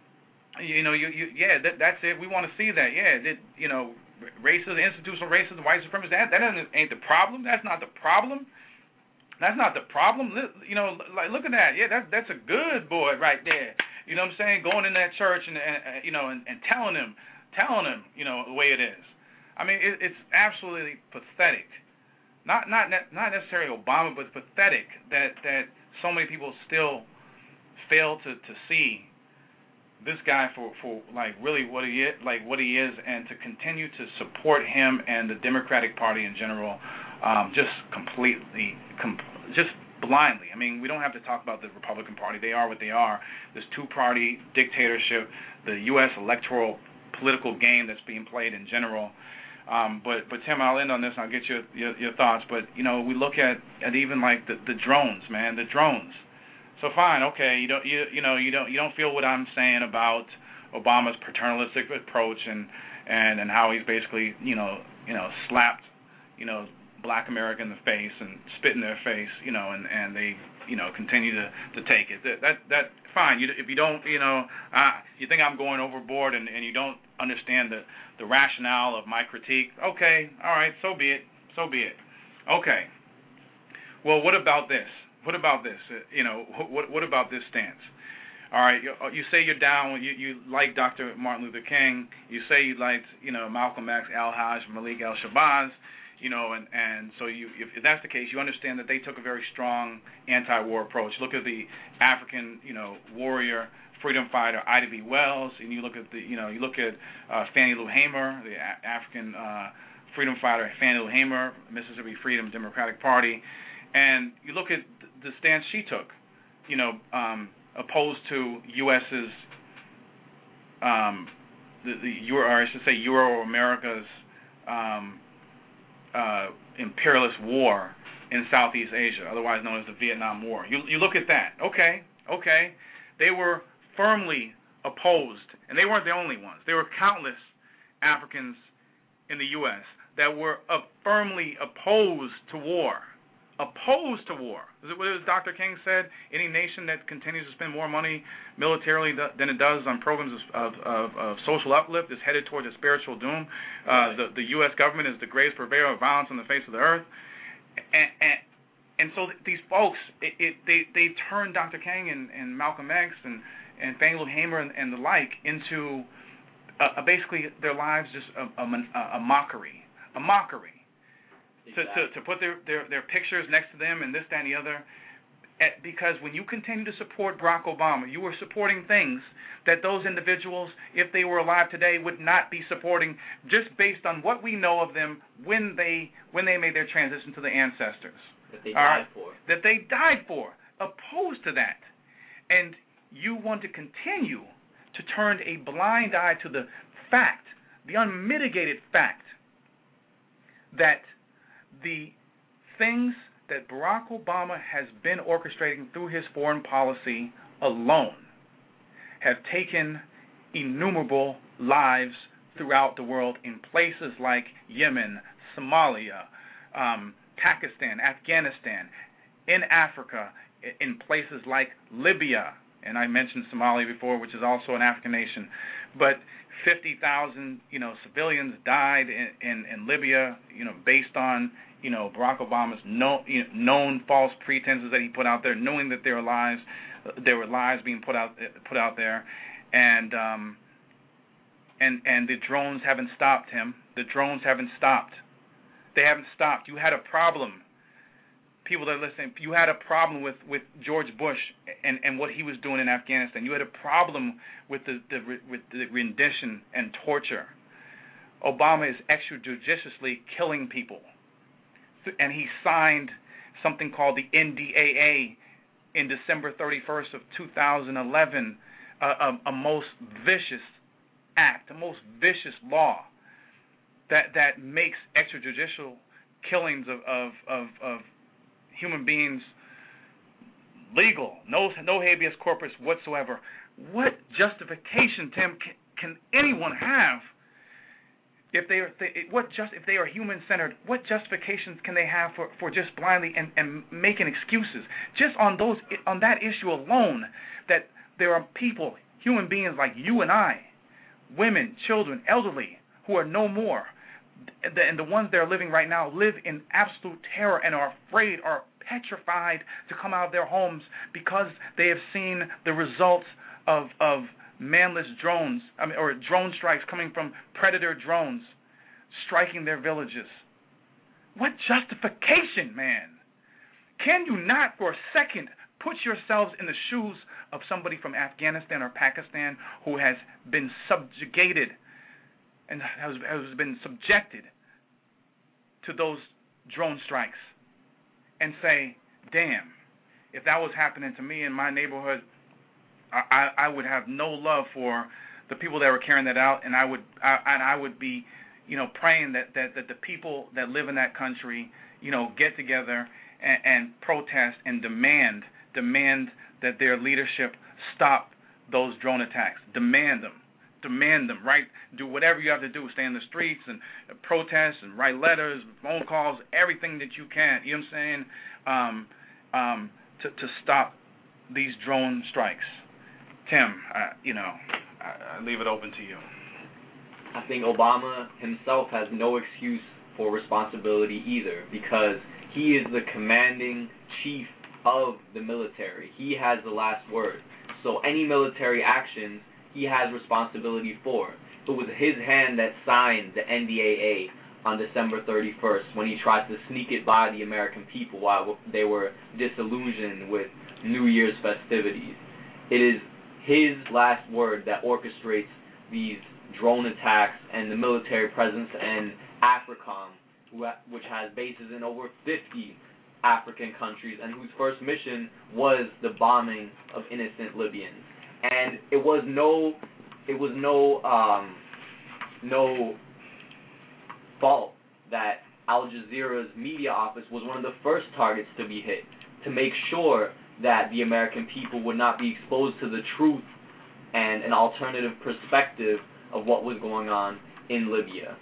You know, you, you yeah, that, that's it. We want to see that. Yeah, that, you know, racism, institutional racism, white supremacy. That that ain't the problem. That's not the problem. That's not the problem. You know, like look at that. Yeah, that's that's a good boy right there. You know what I'm saying? Going in that church and, and you know and, and telling him, telling him, you know, the way it is. I mean, it, it's absolutely pathetic. Not not not necessarily Obama, but pathetic that that so many people still fail to, to see this guy for, for like really what he is, like what he is, and to continue to support him and the Democratic Party in general, um, just completely, com- just blindly. I mean, we don't have to talk about the Republican Party; they are what they are. This two-party dictatorship, the U S electoral political game that's being played in general. Um, but but Tim, I'll end on this, and I'll get your, your your thoughts. But you know, we look at at even like the, the drones, man, the drones. So fine, okay, you don't you you know you don't you don't feel what I'm saying about Obama's paternalistic approach and, and, and how he's basically you know you know slapped you know Black America in the face and spit in their face, you know, and, and they you know continue to, to take it. That that, that fine. You, if you don't you know uh, you think I'm going overboard and, and you don't understand the, the rationale of my critique, okay, all right, so be it, so be it. Okay. Well, what about this? What about this? Uh, you know, what what about this stance? All right, you, you say you're down. You you like Doctor Martin Luther King. You say you liked you know Malcolm X, Al-Haj, Malik El-Shabazz. You know, and, and so you if, if that's the case, you understand that they took a very strong anti-war approach. Look at the African you know warrior, freedom fighter Ida B. Wells, and you look at the you know you look at uh, Fannie Lou Hamer, the a- African uh, freedom fighter Fannie Lou Hamer, Mississippi Freedom Democratic Party, and you look at the stance she took, you know, um, opposed to U S's, um, the, the Euro, or I should say Euro America's um, uh, imperialist war in Southeast Asia, otherwise known as the Vietnam War. You you look at that, okay, okay, they were firmly opposed, and they weren't the only ones. There were countless Africans in the U S that were uh, firmly opposed to war. Opposed to war. What as Doctor King said, any nation that continues to spend more money militarily than it does on programs of, of, of social uplift is headed towards a spiritual doom. Uh, the, the U S government is the greatest purveyor of violence on the face of the earth. And, and, and so these folks, it, it, they, they turned Doctor King and, and Malcolm X and, and Fannie Lou Hamer and, and the like into uh, basically their lives just a, a, a mockery. A mockery. To, to to put their, their, their pictures next to them and this, that, and the other. At, because when you continue to support Barack Obama, you are supporting things that those individuals, if they were alive today, would not be supporting just based on what we know of them when they when they made their transition to the ancestors. That they died uh, for. That they died for. Opposed to that. And you want to continue to turn a blind eye to the fact, the unmitigated fact, that the things that Barack Obama has been orchestrating through his foreign policy alone have taken innumerable lives throughout the world in places like Yemen, Somalia, um, Pakistan, Afghanistan, in Africa, in places like Libya, and I mentioned Somalia before, which is also an African nation, but fifty thousand, you know, civilians died in, in, in Libya, you know, based on, you know, Barack Obama's known, you know, known false pretenses that he put out there, knowing that there were lies, there were lies being put out put out there, and um, and and the drones haven't stopped him. The drones haven't stopped. They haven't stopped. You had a problem. People that are listening, you had a problem with, with George Bush and, and what he was doing in Afghanistan. You had a problem with the, the with the rendition and torture. Obama is extrajudiciously killing people. And he signed something called the N D A A in December thirty-first of two thousand eleven, a, a, a most vicious act, a most vicious law that that makes extrajudicial killings of, of, of, of human beings legal. No, no habeas corpus whatsoever. What justification, Tim, can, can anyone have If they are, they, what just if they are human-centered, what justifications can they have for, for just blindly and, and making excuses just on those on that issue alone? That there are people, human beings like you and I, women, children, elderly, who are no more, and the ones that are living right now live in absolute terror and are afraid, are petrified to come out of their homes because they have seen the results of of. manless drones, I mean, or drone strikes coming from predator drones striking their villages. What justification, man? Can you not for a second put yourselves in the shoes of somebody from Afghanistan or Pakistan who has been subjugated and has, has been subjected to those drone strikes and say, damn, if that was happening to me in my neighborhood, I, I would have no love for the people that were carrying that out, and I would I, and I would be, you know, praying that, that, that the people that live in that country, you know, get together and, and protest and demand demand that their leadership stop those drone attacks. Demand them, demand them. Right? Do whatever you have to do. Stay in the streets and protest and write letters, phone calls, everything that you can. You know what I'm saying? Um, um, to to stop these drone strikes. Tim, uh, you know, I, I leave it open to you. I think Obama himself has no excuse for responsibility either, because he is the commanding chief of the military. He has the last word. So any military actions, he has responsibility for. It was his hand that signed the N D A A on December thirty-first when he tried to sneak it by the American people while they were disillusioned with New Year's festivities. It is his last word that orchestrates these drone attacks and the military presence in AFRICOM, which has bases in over fifty African countries and whose first mission was the bombing of innocent Libyans. And it was no, it was no, um, no fault that Al Jazeera's media office was one of the first targets to be hit, to make sure that the American people would not be exposed to the truth and an alternative perspective of what was going on in Libya.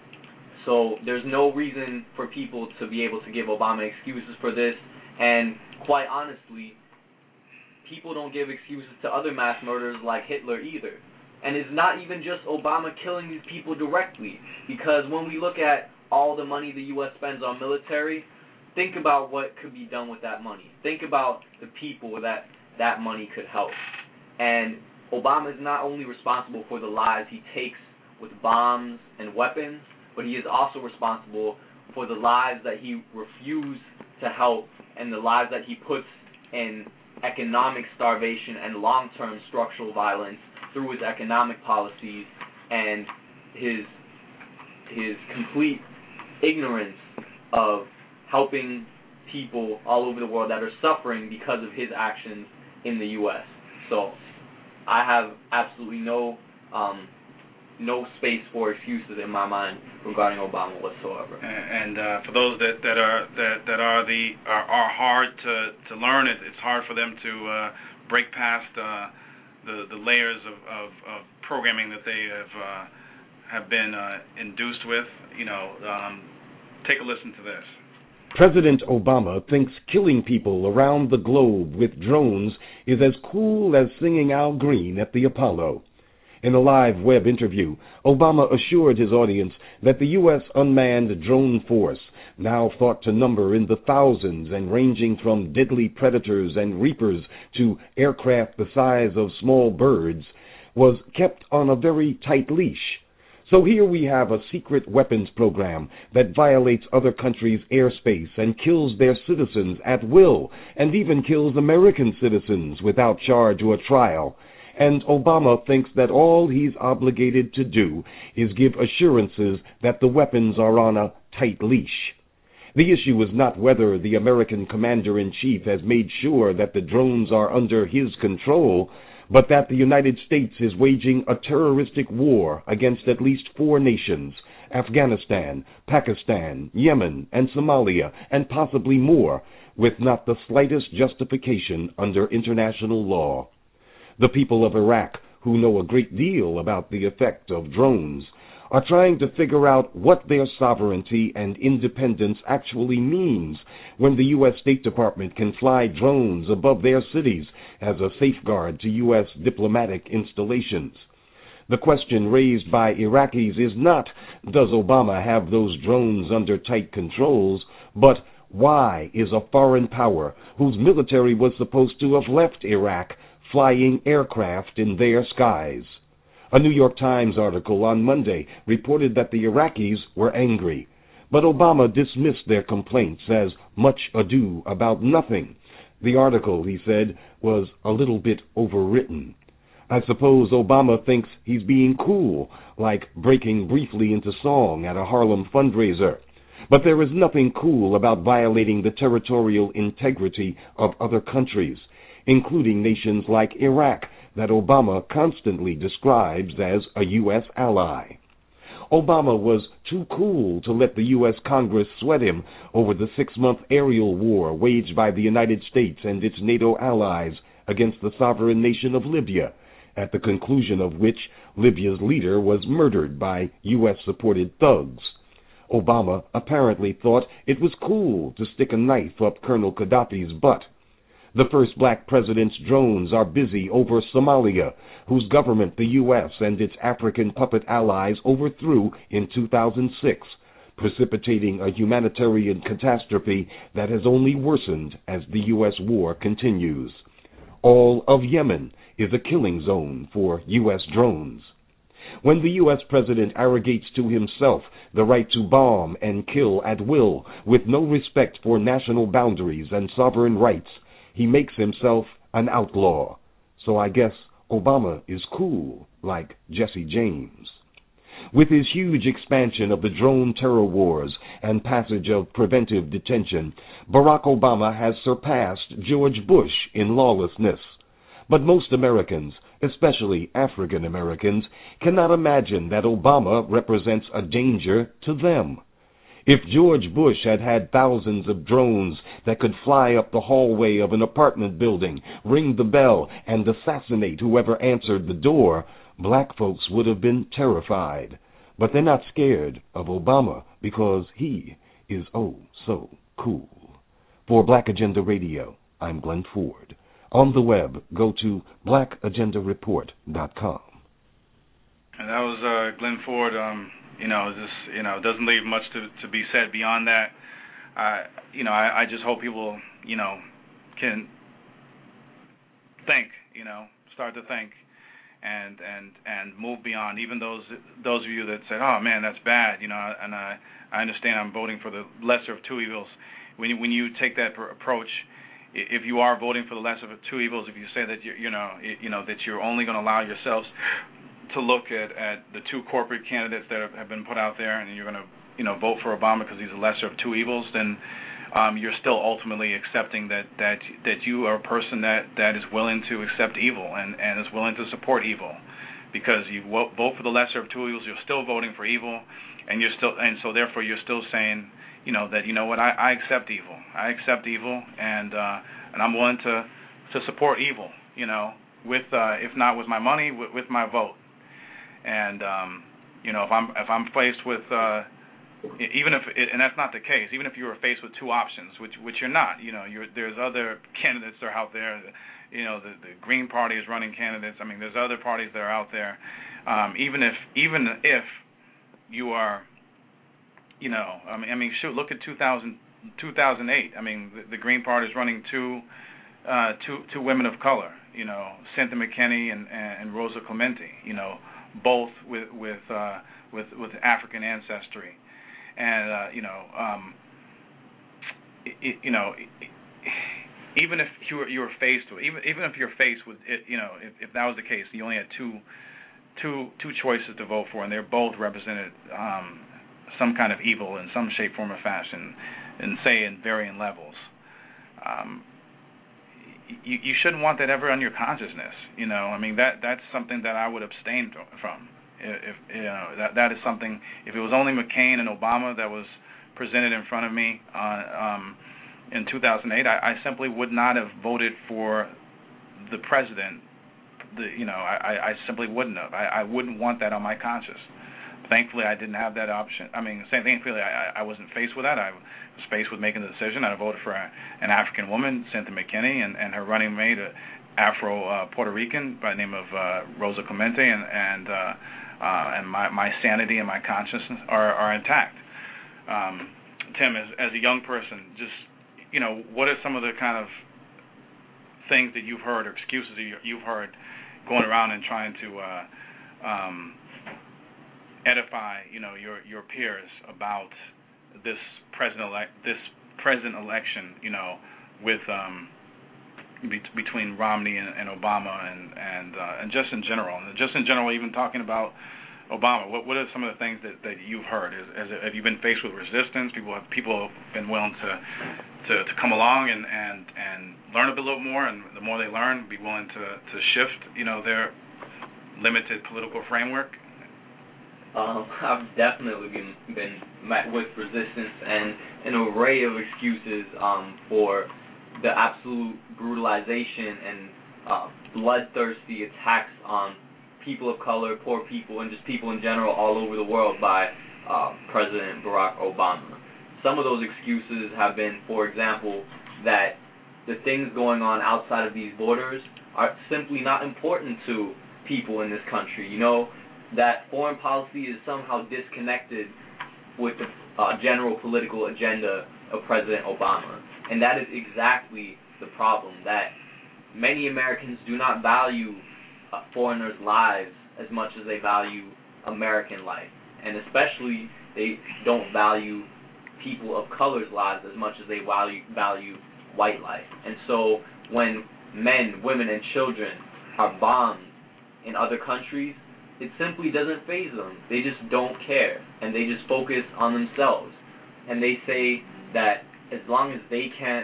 So there's no reason for people to be able to give Obama excuses for this, and quite honestly, people don't give excuses to other mass murderers like Hitler either. And it's not even just Obama killing these people directly, because when we look at all the money the U S spends on military, think about what could be done with that money. Think about the people that that money could help. And Obama is not only responsible for the lives he takes with bombs and weapons, but he is also responsible for the lives that he refused to help and the lives that he puts in economic starvation and long-term structural violence through his economic policies and his his complete ignorance of helping people all over the world that are suffering because of his actions in the U S. So I have absolutely no um, no space for excuses in my mind regarding Obama whatsoever. And, and uh, for those that, that are that, that are the are, are hard to, to learn, it, it's hard for them to uh, break past uh, the the layers of, of, of programming that they have uh, have been uh, induced with. You know, um, take a listen to this. President Obama thinks killing people around the globe with drones is as cool as singing Al Green at the Apollo. In a live web interview, Obama assured his audience that the U S unmanned drone force, now thought to number in the thousands and ranging from deadly predators and reapers to aircraft the size of small birds, was kept on a very tight leash. So here we have a secret weapons program that violates other countries' airspace and kills their citizens at will, and even kills American citizens without charge or trial. And Obama thinks that all he's obligated to do is give assurances that the weapons are on a tight leash. The issue is not whether the American commander-in-chief has made sure that the drones are under his control, but that the United States is waging a terroristic war against at least four nations, Afghanistan, Pakistan, Yemen, and Somalia, and possibly more, with not the slightest justification under international law. The people of Iraq, who know a great deal about the effect of drones, are trying to figure out what their sovereignty and independence actually means when the U S State Department can fly drones above their cities as a safeguard to U S diplomatic installations. The question raised by Iraqis is not, does Obama have those drones under tight controls, but why is a foreign power whose military was supposed to have left Iraq flying aircraft in their skies? A New York Times article on Monday reported that the Iraqis were angry, but Obama dismissed their complaints as much ado about nothing. The article, he said, was a little bit overwritten. I suppose Obama thinks he's being cool, like breaking briefly into song at a Harlem fundraiser. But there is nothing cool about violating the territorial integrity of other countries, including nations like Iraq, that Obama constantly describes as a U S ally. Obama was too cool to let the U S Congress sweat him over the six-month aerial war waged by the United States and its NATO allies against the sovereign nation of Libya, at the conclusion of which Libya's leader was murdered by U S-supported thugs. Obama apparently thought it was cool to stick a knife up Colonel Gaddafi's butt. The first black president's drones are busy over Somalia, whose government the U S and its African puppet allies overthrew in two thousand six, precipitating a humanitarian catastrophe that has only worsened as the U S war continues. All of Yemen is a killing zone for U S drones. When the U S president arrogates to himself the right to bomb and kill at will with no respect for national boundaries and sovereign rights, he makes himself an outlaw. So I guess Obama is cool, like Jesse James. With his huge expansion of the drone terror wars and passage of preventive detention, Barack Obama has surpassed George Bush in lawlessness. But most Americans, especially African Americans, cannot imagine that Obama represents a danger to them. If George Bush had had thousands of drones that could fly up the hallway of an apartment building, ring the bell, and assassinate whoever answered the door, black folks would have been terrified. But they're not scared of Obama because he is oh so cool. For Black Agenda Radio, I'm Glenn Ford. On the web, go to black agenda report dot com. And that was uh, Glenn Ford. Um, you know, this you know doesn't leave much to to be said beyond that. Uh, you know, I, I just hope people you know can think. You know, start to think, and and and move beyond. Even those those of you that said, "Oh man, that's bad," you know, and I I understand I'm voting for the lesser of two evils. When you, when you take that pr- approach. If you are voting for the lesser of two evils, if you say that you you know you know that you're only going to allow yourselves to look at, at the two corporate candidates that have, have been put out there, and you're going to you know vote for Obama because he's the lesser of two evils, then um, you're still ultimately accepting that, that that you are a person that, that is willing to accept evil and, and is willing to support evil, because you vote for the lesser of two evils, you're still voting for evil, and you're still and so therefore you're still saying. You know that you know what I, I accept evil. I accept evil, and uh, and I'm willing to to support evil. You know, with uh, if not with my money, with, with my vote. And um, you know, if I'm if I'm faced with uh, even if it, and that's not the case. Even if you were faced with two options, which which you're not. You know, you're, there's other candidates that are out there. You know, the, the Green Party is running candidates. I mean, there's other parties that are out there. Um, even if even if you are. You know, I mean, I mean, shoot, look at two thousand, two thousand eight. I mean, the, the Green Party is running two, uh, two, two women of color. You know, Cynthia McKinney and, and Rosa Clemente. You know, both with with uh, with with African ancestry, and uh, you know, um, it, you know, even if you were you were faced with even even if you're faced with it, you know, if, if that was the case, you only had two, two, two choices to vote for, and they're both represented. Um, some kind of evil in some shape, form, or fashion, and say in varying levels. Um, you, you shouldn't want that ever on your consciousness. You know, I mean that that's something that I would abstain from. If you know that that is something. If it was only McCain and Obama that was presented in front of me uh, um, in two thousand eight, I, I simply would not have voted for the president. The, you know, I, I simply wouldn't have. I, I wouldn't want that on my conscience. Thankfully, I didn't have that option. I mean, same thankfully, I, I wasn't faced with that. I was faced with making the decision. I voted for a, an African woman, Cynthia McKinney, and, and her running mate, a Afro uh, Puerto Rican by the name of uh, Rosa Clemente, and and uh, uh, and my, my sanity and my consciousness are, are intact. Um, Tim, as as a young person, just you know, what are some of the kind of things that you've heard or excuses that you've heard going around and trying to uh, um, edify, you know, your your peers about this president elect this present election, you know, with um, be- between Romney and, and Obama and and uh, and just in general, and just in general, even talking about Obama. What what are some of the things that, that you've heard? Is, is it, have you been faced with resistance? People have people have been willing to to, to come along and, and, and learn a bit- little more, and the more they learn, be willing to, to shift, you know, their limited political framework. Um, I've definitely been been met with resistance and an array of excuses um, for the absolute brutalization and uh, bloodthirsty attacks on people of color, poor people, and just people in general all over the world by uh, President Barack Obama. Some of those excuses have been, for example, that the things going on outside of these borders are simply not important to people in this country. You know, that foreign policy is somehow disconnected with the uh, general political agenda of President Obama. And that is exactly the problem, that many Americans do not value uh, foreigners' lives as much as they value American life. And especially they don't value people of color's lives as much as they value, value white life. And so when men, women, and children are bombed in other countries, it simply doesn't faze them. They just don't care, and they just focus on themselves. And they say that as long as they can't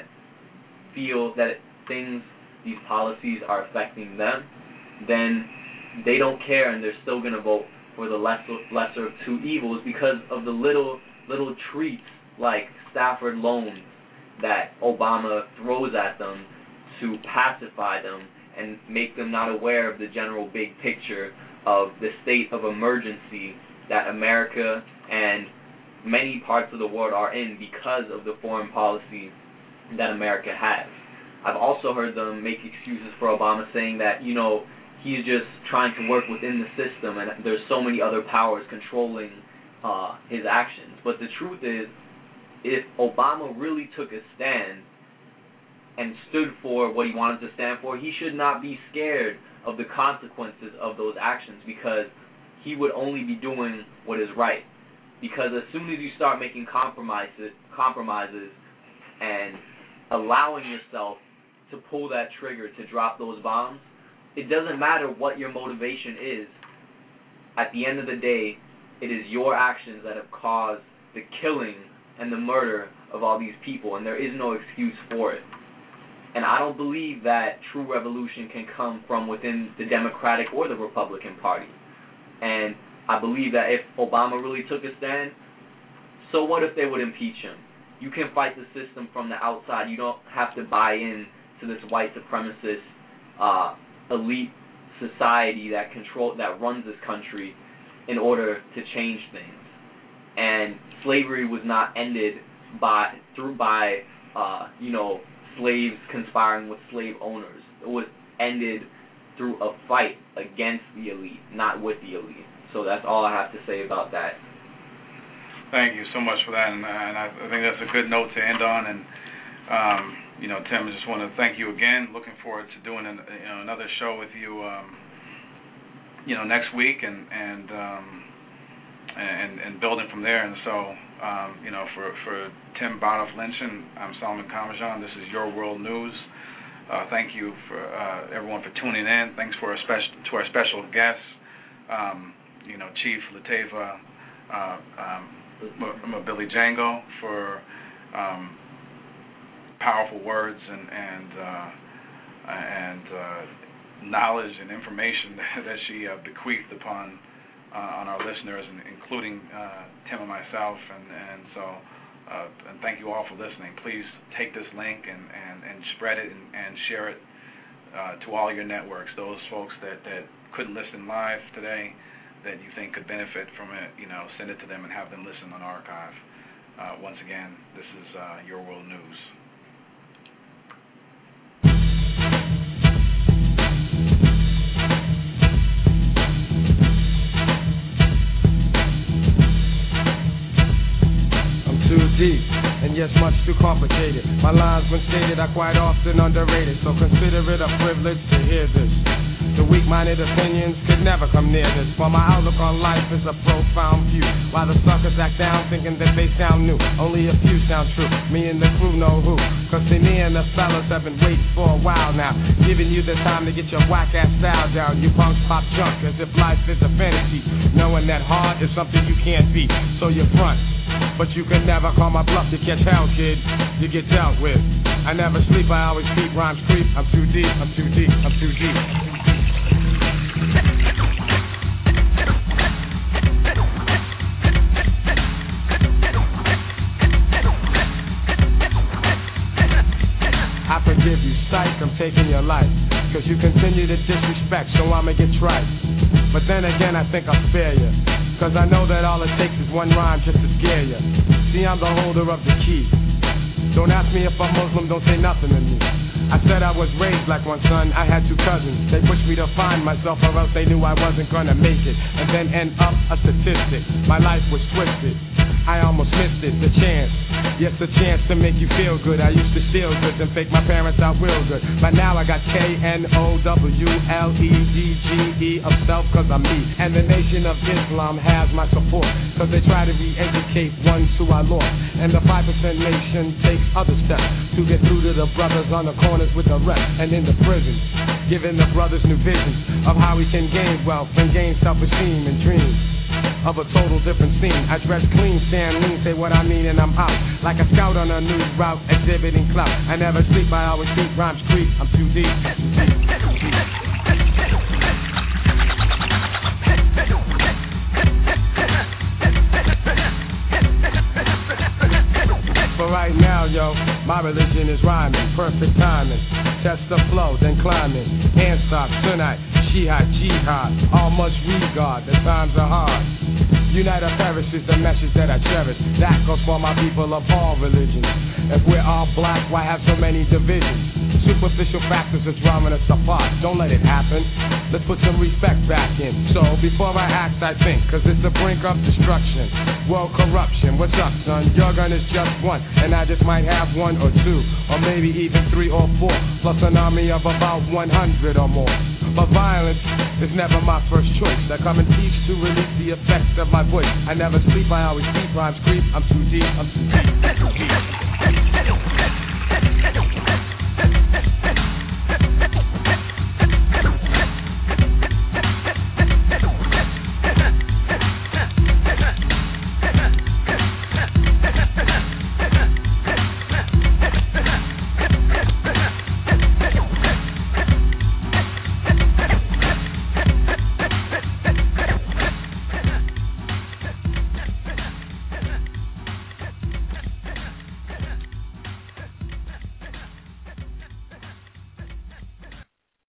feel that things, these policies are affecting them, then they don't care, and they're still going to vote for the lesser, lesser of two evils because of the little little treats like Stafford loans that Obama throws at them to pacify them and make them not aware of the general big picture of the state of emergency that America and many parts of the world are in because of the foreign policy that America has. I've also heard them make excuses for Obama, saying that, you know, he's just trying to work within the system and there's so many other powers controlling uh, his actions. But the truth is, if Obama really took a stand and stood for what he wanted to stand for, he should not be scared of the consequences of those actions, because he would only be doing what is right. Because as soon as you start making compromises, compromises and allowing yourself to pull that trigger to drop those bombs, it doesn't matter what your motivation is. At the end of the day, it is your actions that have caused the killing and the murder of all these people, and there is no excuse for it. And I don't believe that true revolution can come from within the Democratic or the Republican Party. And I believe that if Obama really took a stand, so what if they would impeach him? You can fight the system from the outside. You don't have to buy in to this white supremacist uh, elite society that control that runs this country in order to change things. And slavery was not ended by through by uh, you know slaves conspiring with slave owners. It was ended through a fight against the elite, not with the elite. So that's all I have to say about that. Thank you so much for that, and, and I, I think that's a good note to end on. And um, you know, Tim, I just want to thank you again. Looking forward to doing an, you know, another show with you, um, you know, next week, and and um, and, and building from there. And so, um, you know, for for Tim Banoff-Lynch, I'm Solomon Kamajan. This is Your World News. Uh, thank you for uh, everyone for tuning in. Thanks for our special to our special guests, um, you know, Chief Latava uh, um, Billy Django, for um, powerful words and and uh, and uh, knowledge and information that she uh, bequeathed upon uh, on our listeners, and including uh, Tim and myself. And and so. Uh, and thank you all for listening. Please take this link and, and, and spread it and, and share it uh, to all your networks. Those folks that, that couldn't listen live today, that you think could benefit from it, you know, send it to them and have them listen on archive. Uh, once again, this is uh, Your World News. I'm too deep, and yes, much too complicated. My lines, when stated, are quite often underrated, so consider it a privilege to hear this. The weak-minded opinions could never come near this, for my outlook on life is a profound view. While the suckers act down thinking that they sound new, only a few sound true, me and the crew know who. Cause see, me and the fellas have been waiting for a while now, giving you the time to get your whack-ass style down. You punks pop junk as if life is a fantasy, knowing that hard is something you can't beat, so you front. But you can never call my bluff, you catch hell, kid, you get dealt with. I never sleep, I always keep rhymes creep. I'm too deep, I'm too deep, I'm too deep. I forgive you, psych, I'm taking your life, cause you continue to disrespect, so I'ma get trite. But then again, I think I'll spare you, cause I know that all it takes is one rhyme just to scare you. See, I'm the holder of the key. Don't ask me if I'm Muslim, don't say nothing to me. I said I was raised like one son, I had two cousins. They pushed me to find myself or else they knew I wasn't gonna make it, and then end up a statistic. My life was twisted, I almost missed it, the chance. Yes, the chance to make you feel good. I used to steal goods and fake my parents out real good, but now I got K N O W L E D G E of self cause I'm me. And the Nation of Islam has my support, cause they try to re-educate ones who I lost. And the five percent Nation takes other steps to get through to the brothers on the corners with the rest and in the prisons, giving the brothers new visions of how we can gain wealth and gain self-esteem and dreams of a total different scene. I dress clean, stand lean, say what I mean and I'm out, like a scout on a new route, exhibiting clout. I never sleep, I always keep rhymes creep. I'm too deep, I'm too deep, too deep. For right now, yo, my religion is rhyming, perfect timing. Test the flow, then climbing. Ansar, tonight, Shihad, Jihad, all much regard, the times are hard. Unite or perish is the message that I cherish. That goes for my people of all religions. If we're all black, why have so many divisions? Superficial factors are drawing us apart. Don't let it happen. Let's put some respect back in. So before I act, I think, cause it's the brink of destruction. World corruption. What's up, son? Your gun is just one, and I just might have one or two, or maybe even three or four, plus an army of about one hundred or more. But violence is never my first choice. I come in peace to release the effects of my voice. I never sleep, I always keep rhymes creep. I'm too deep, I'm too deep, I'm too deep.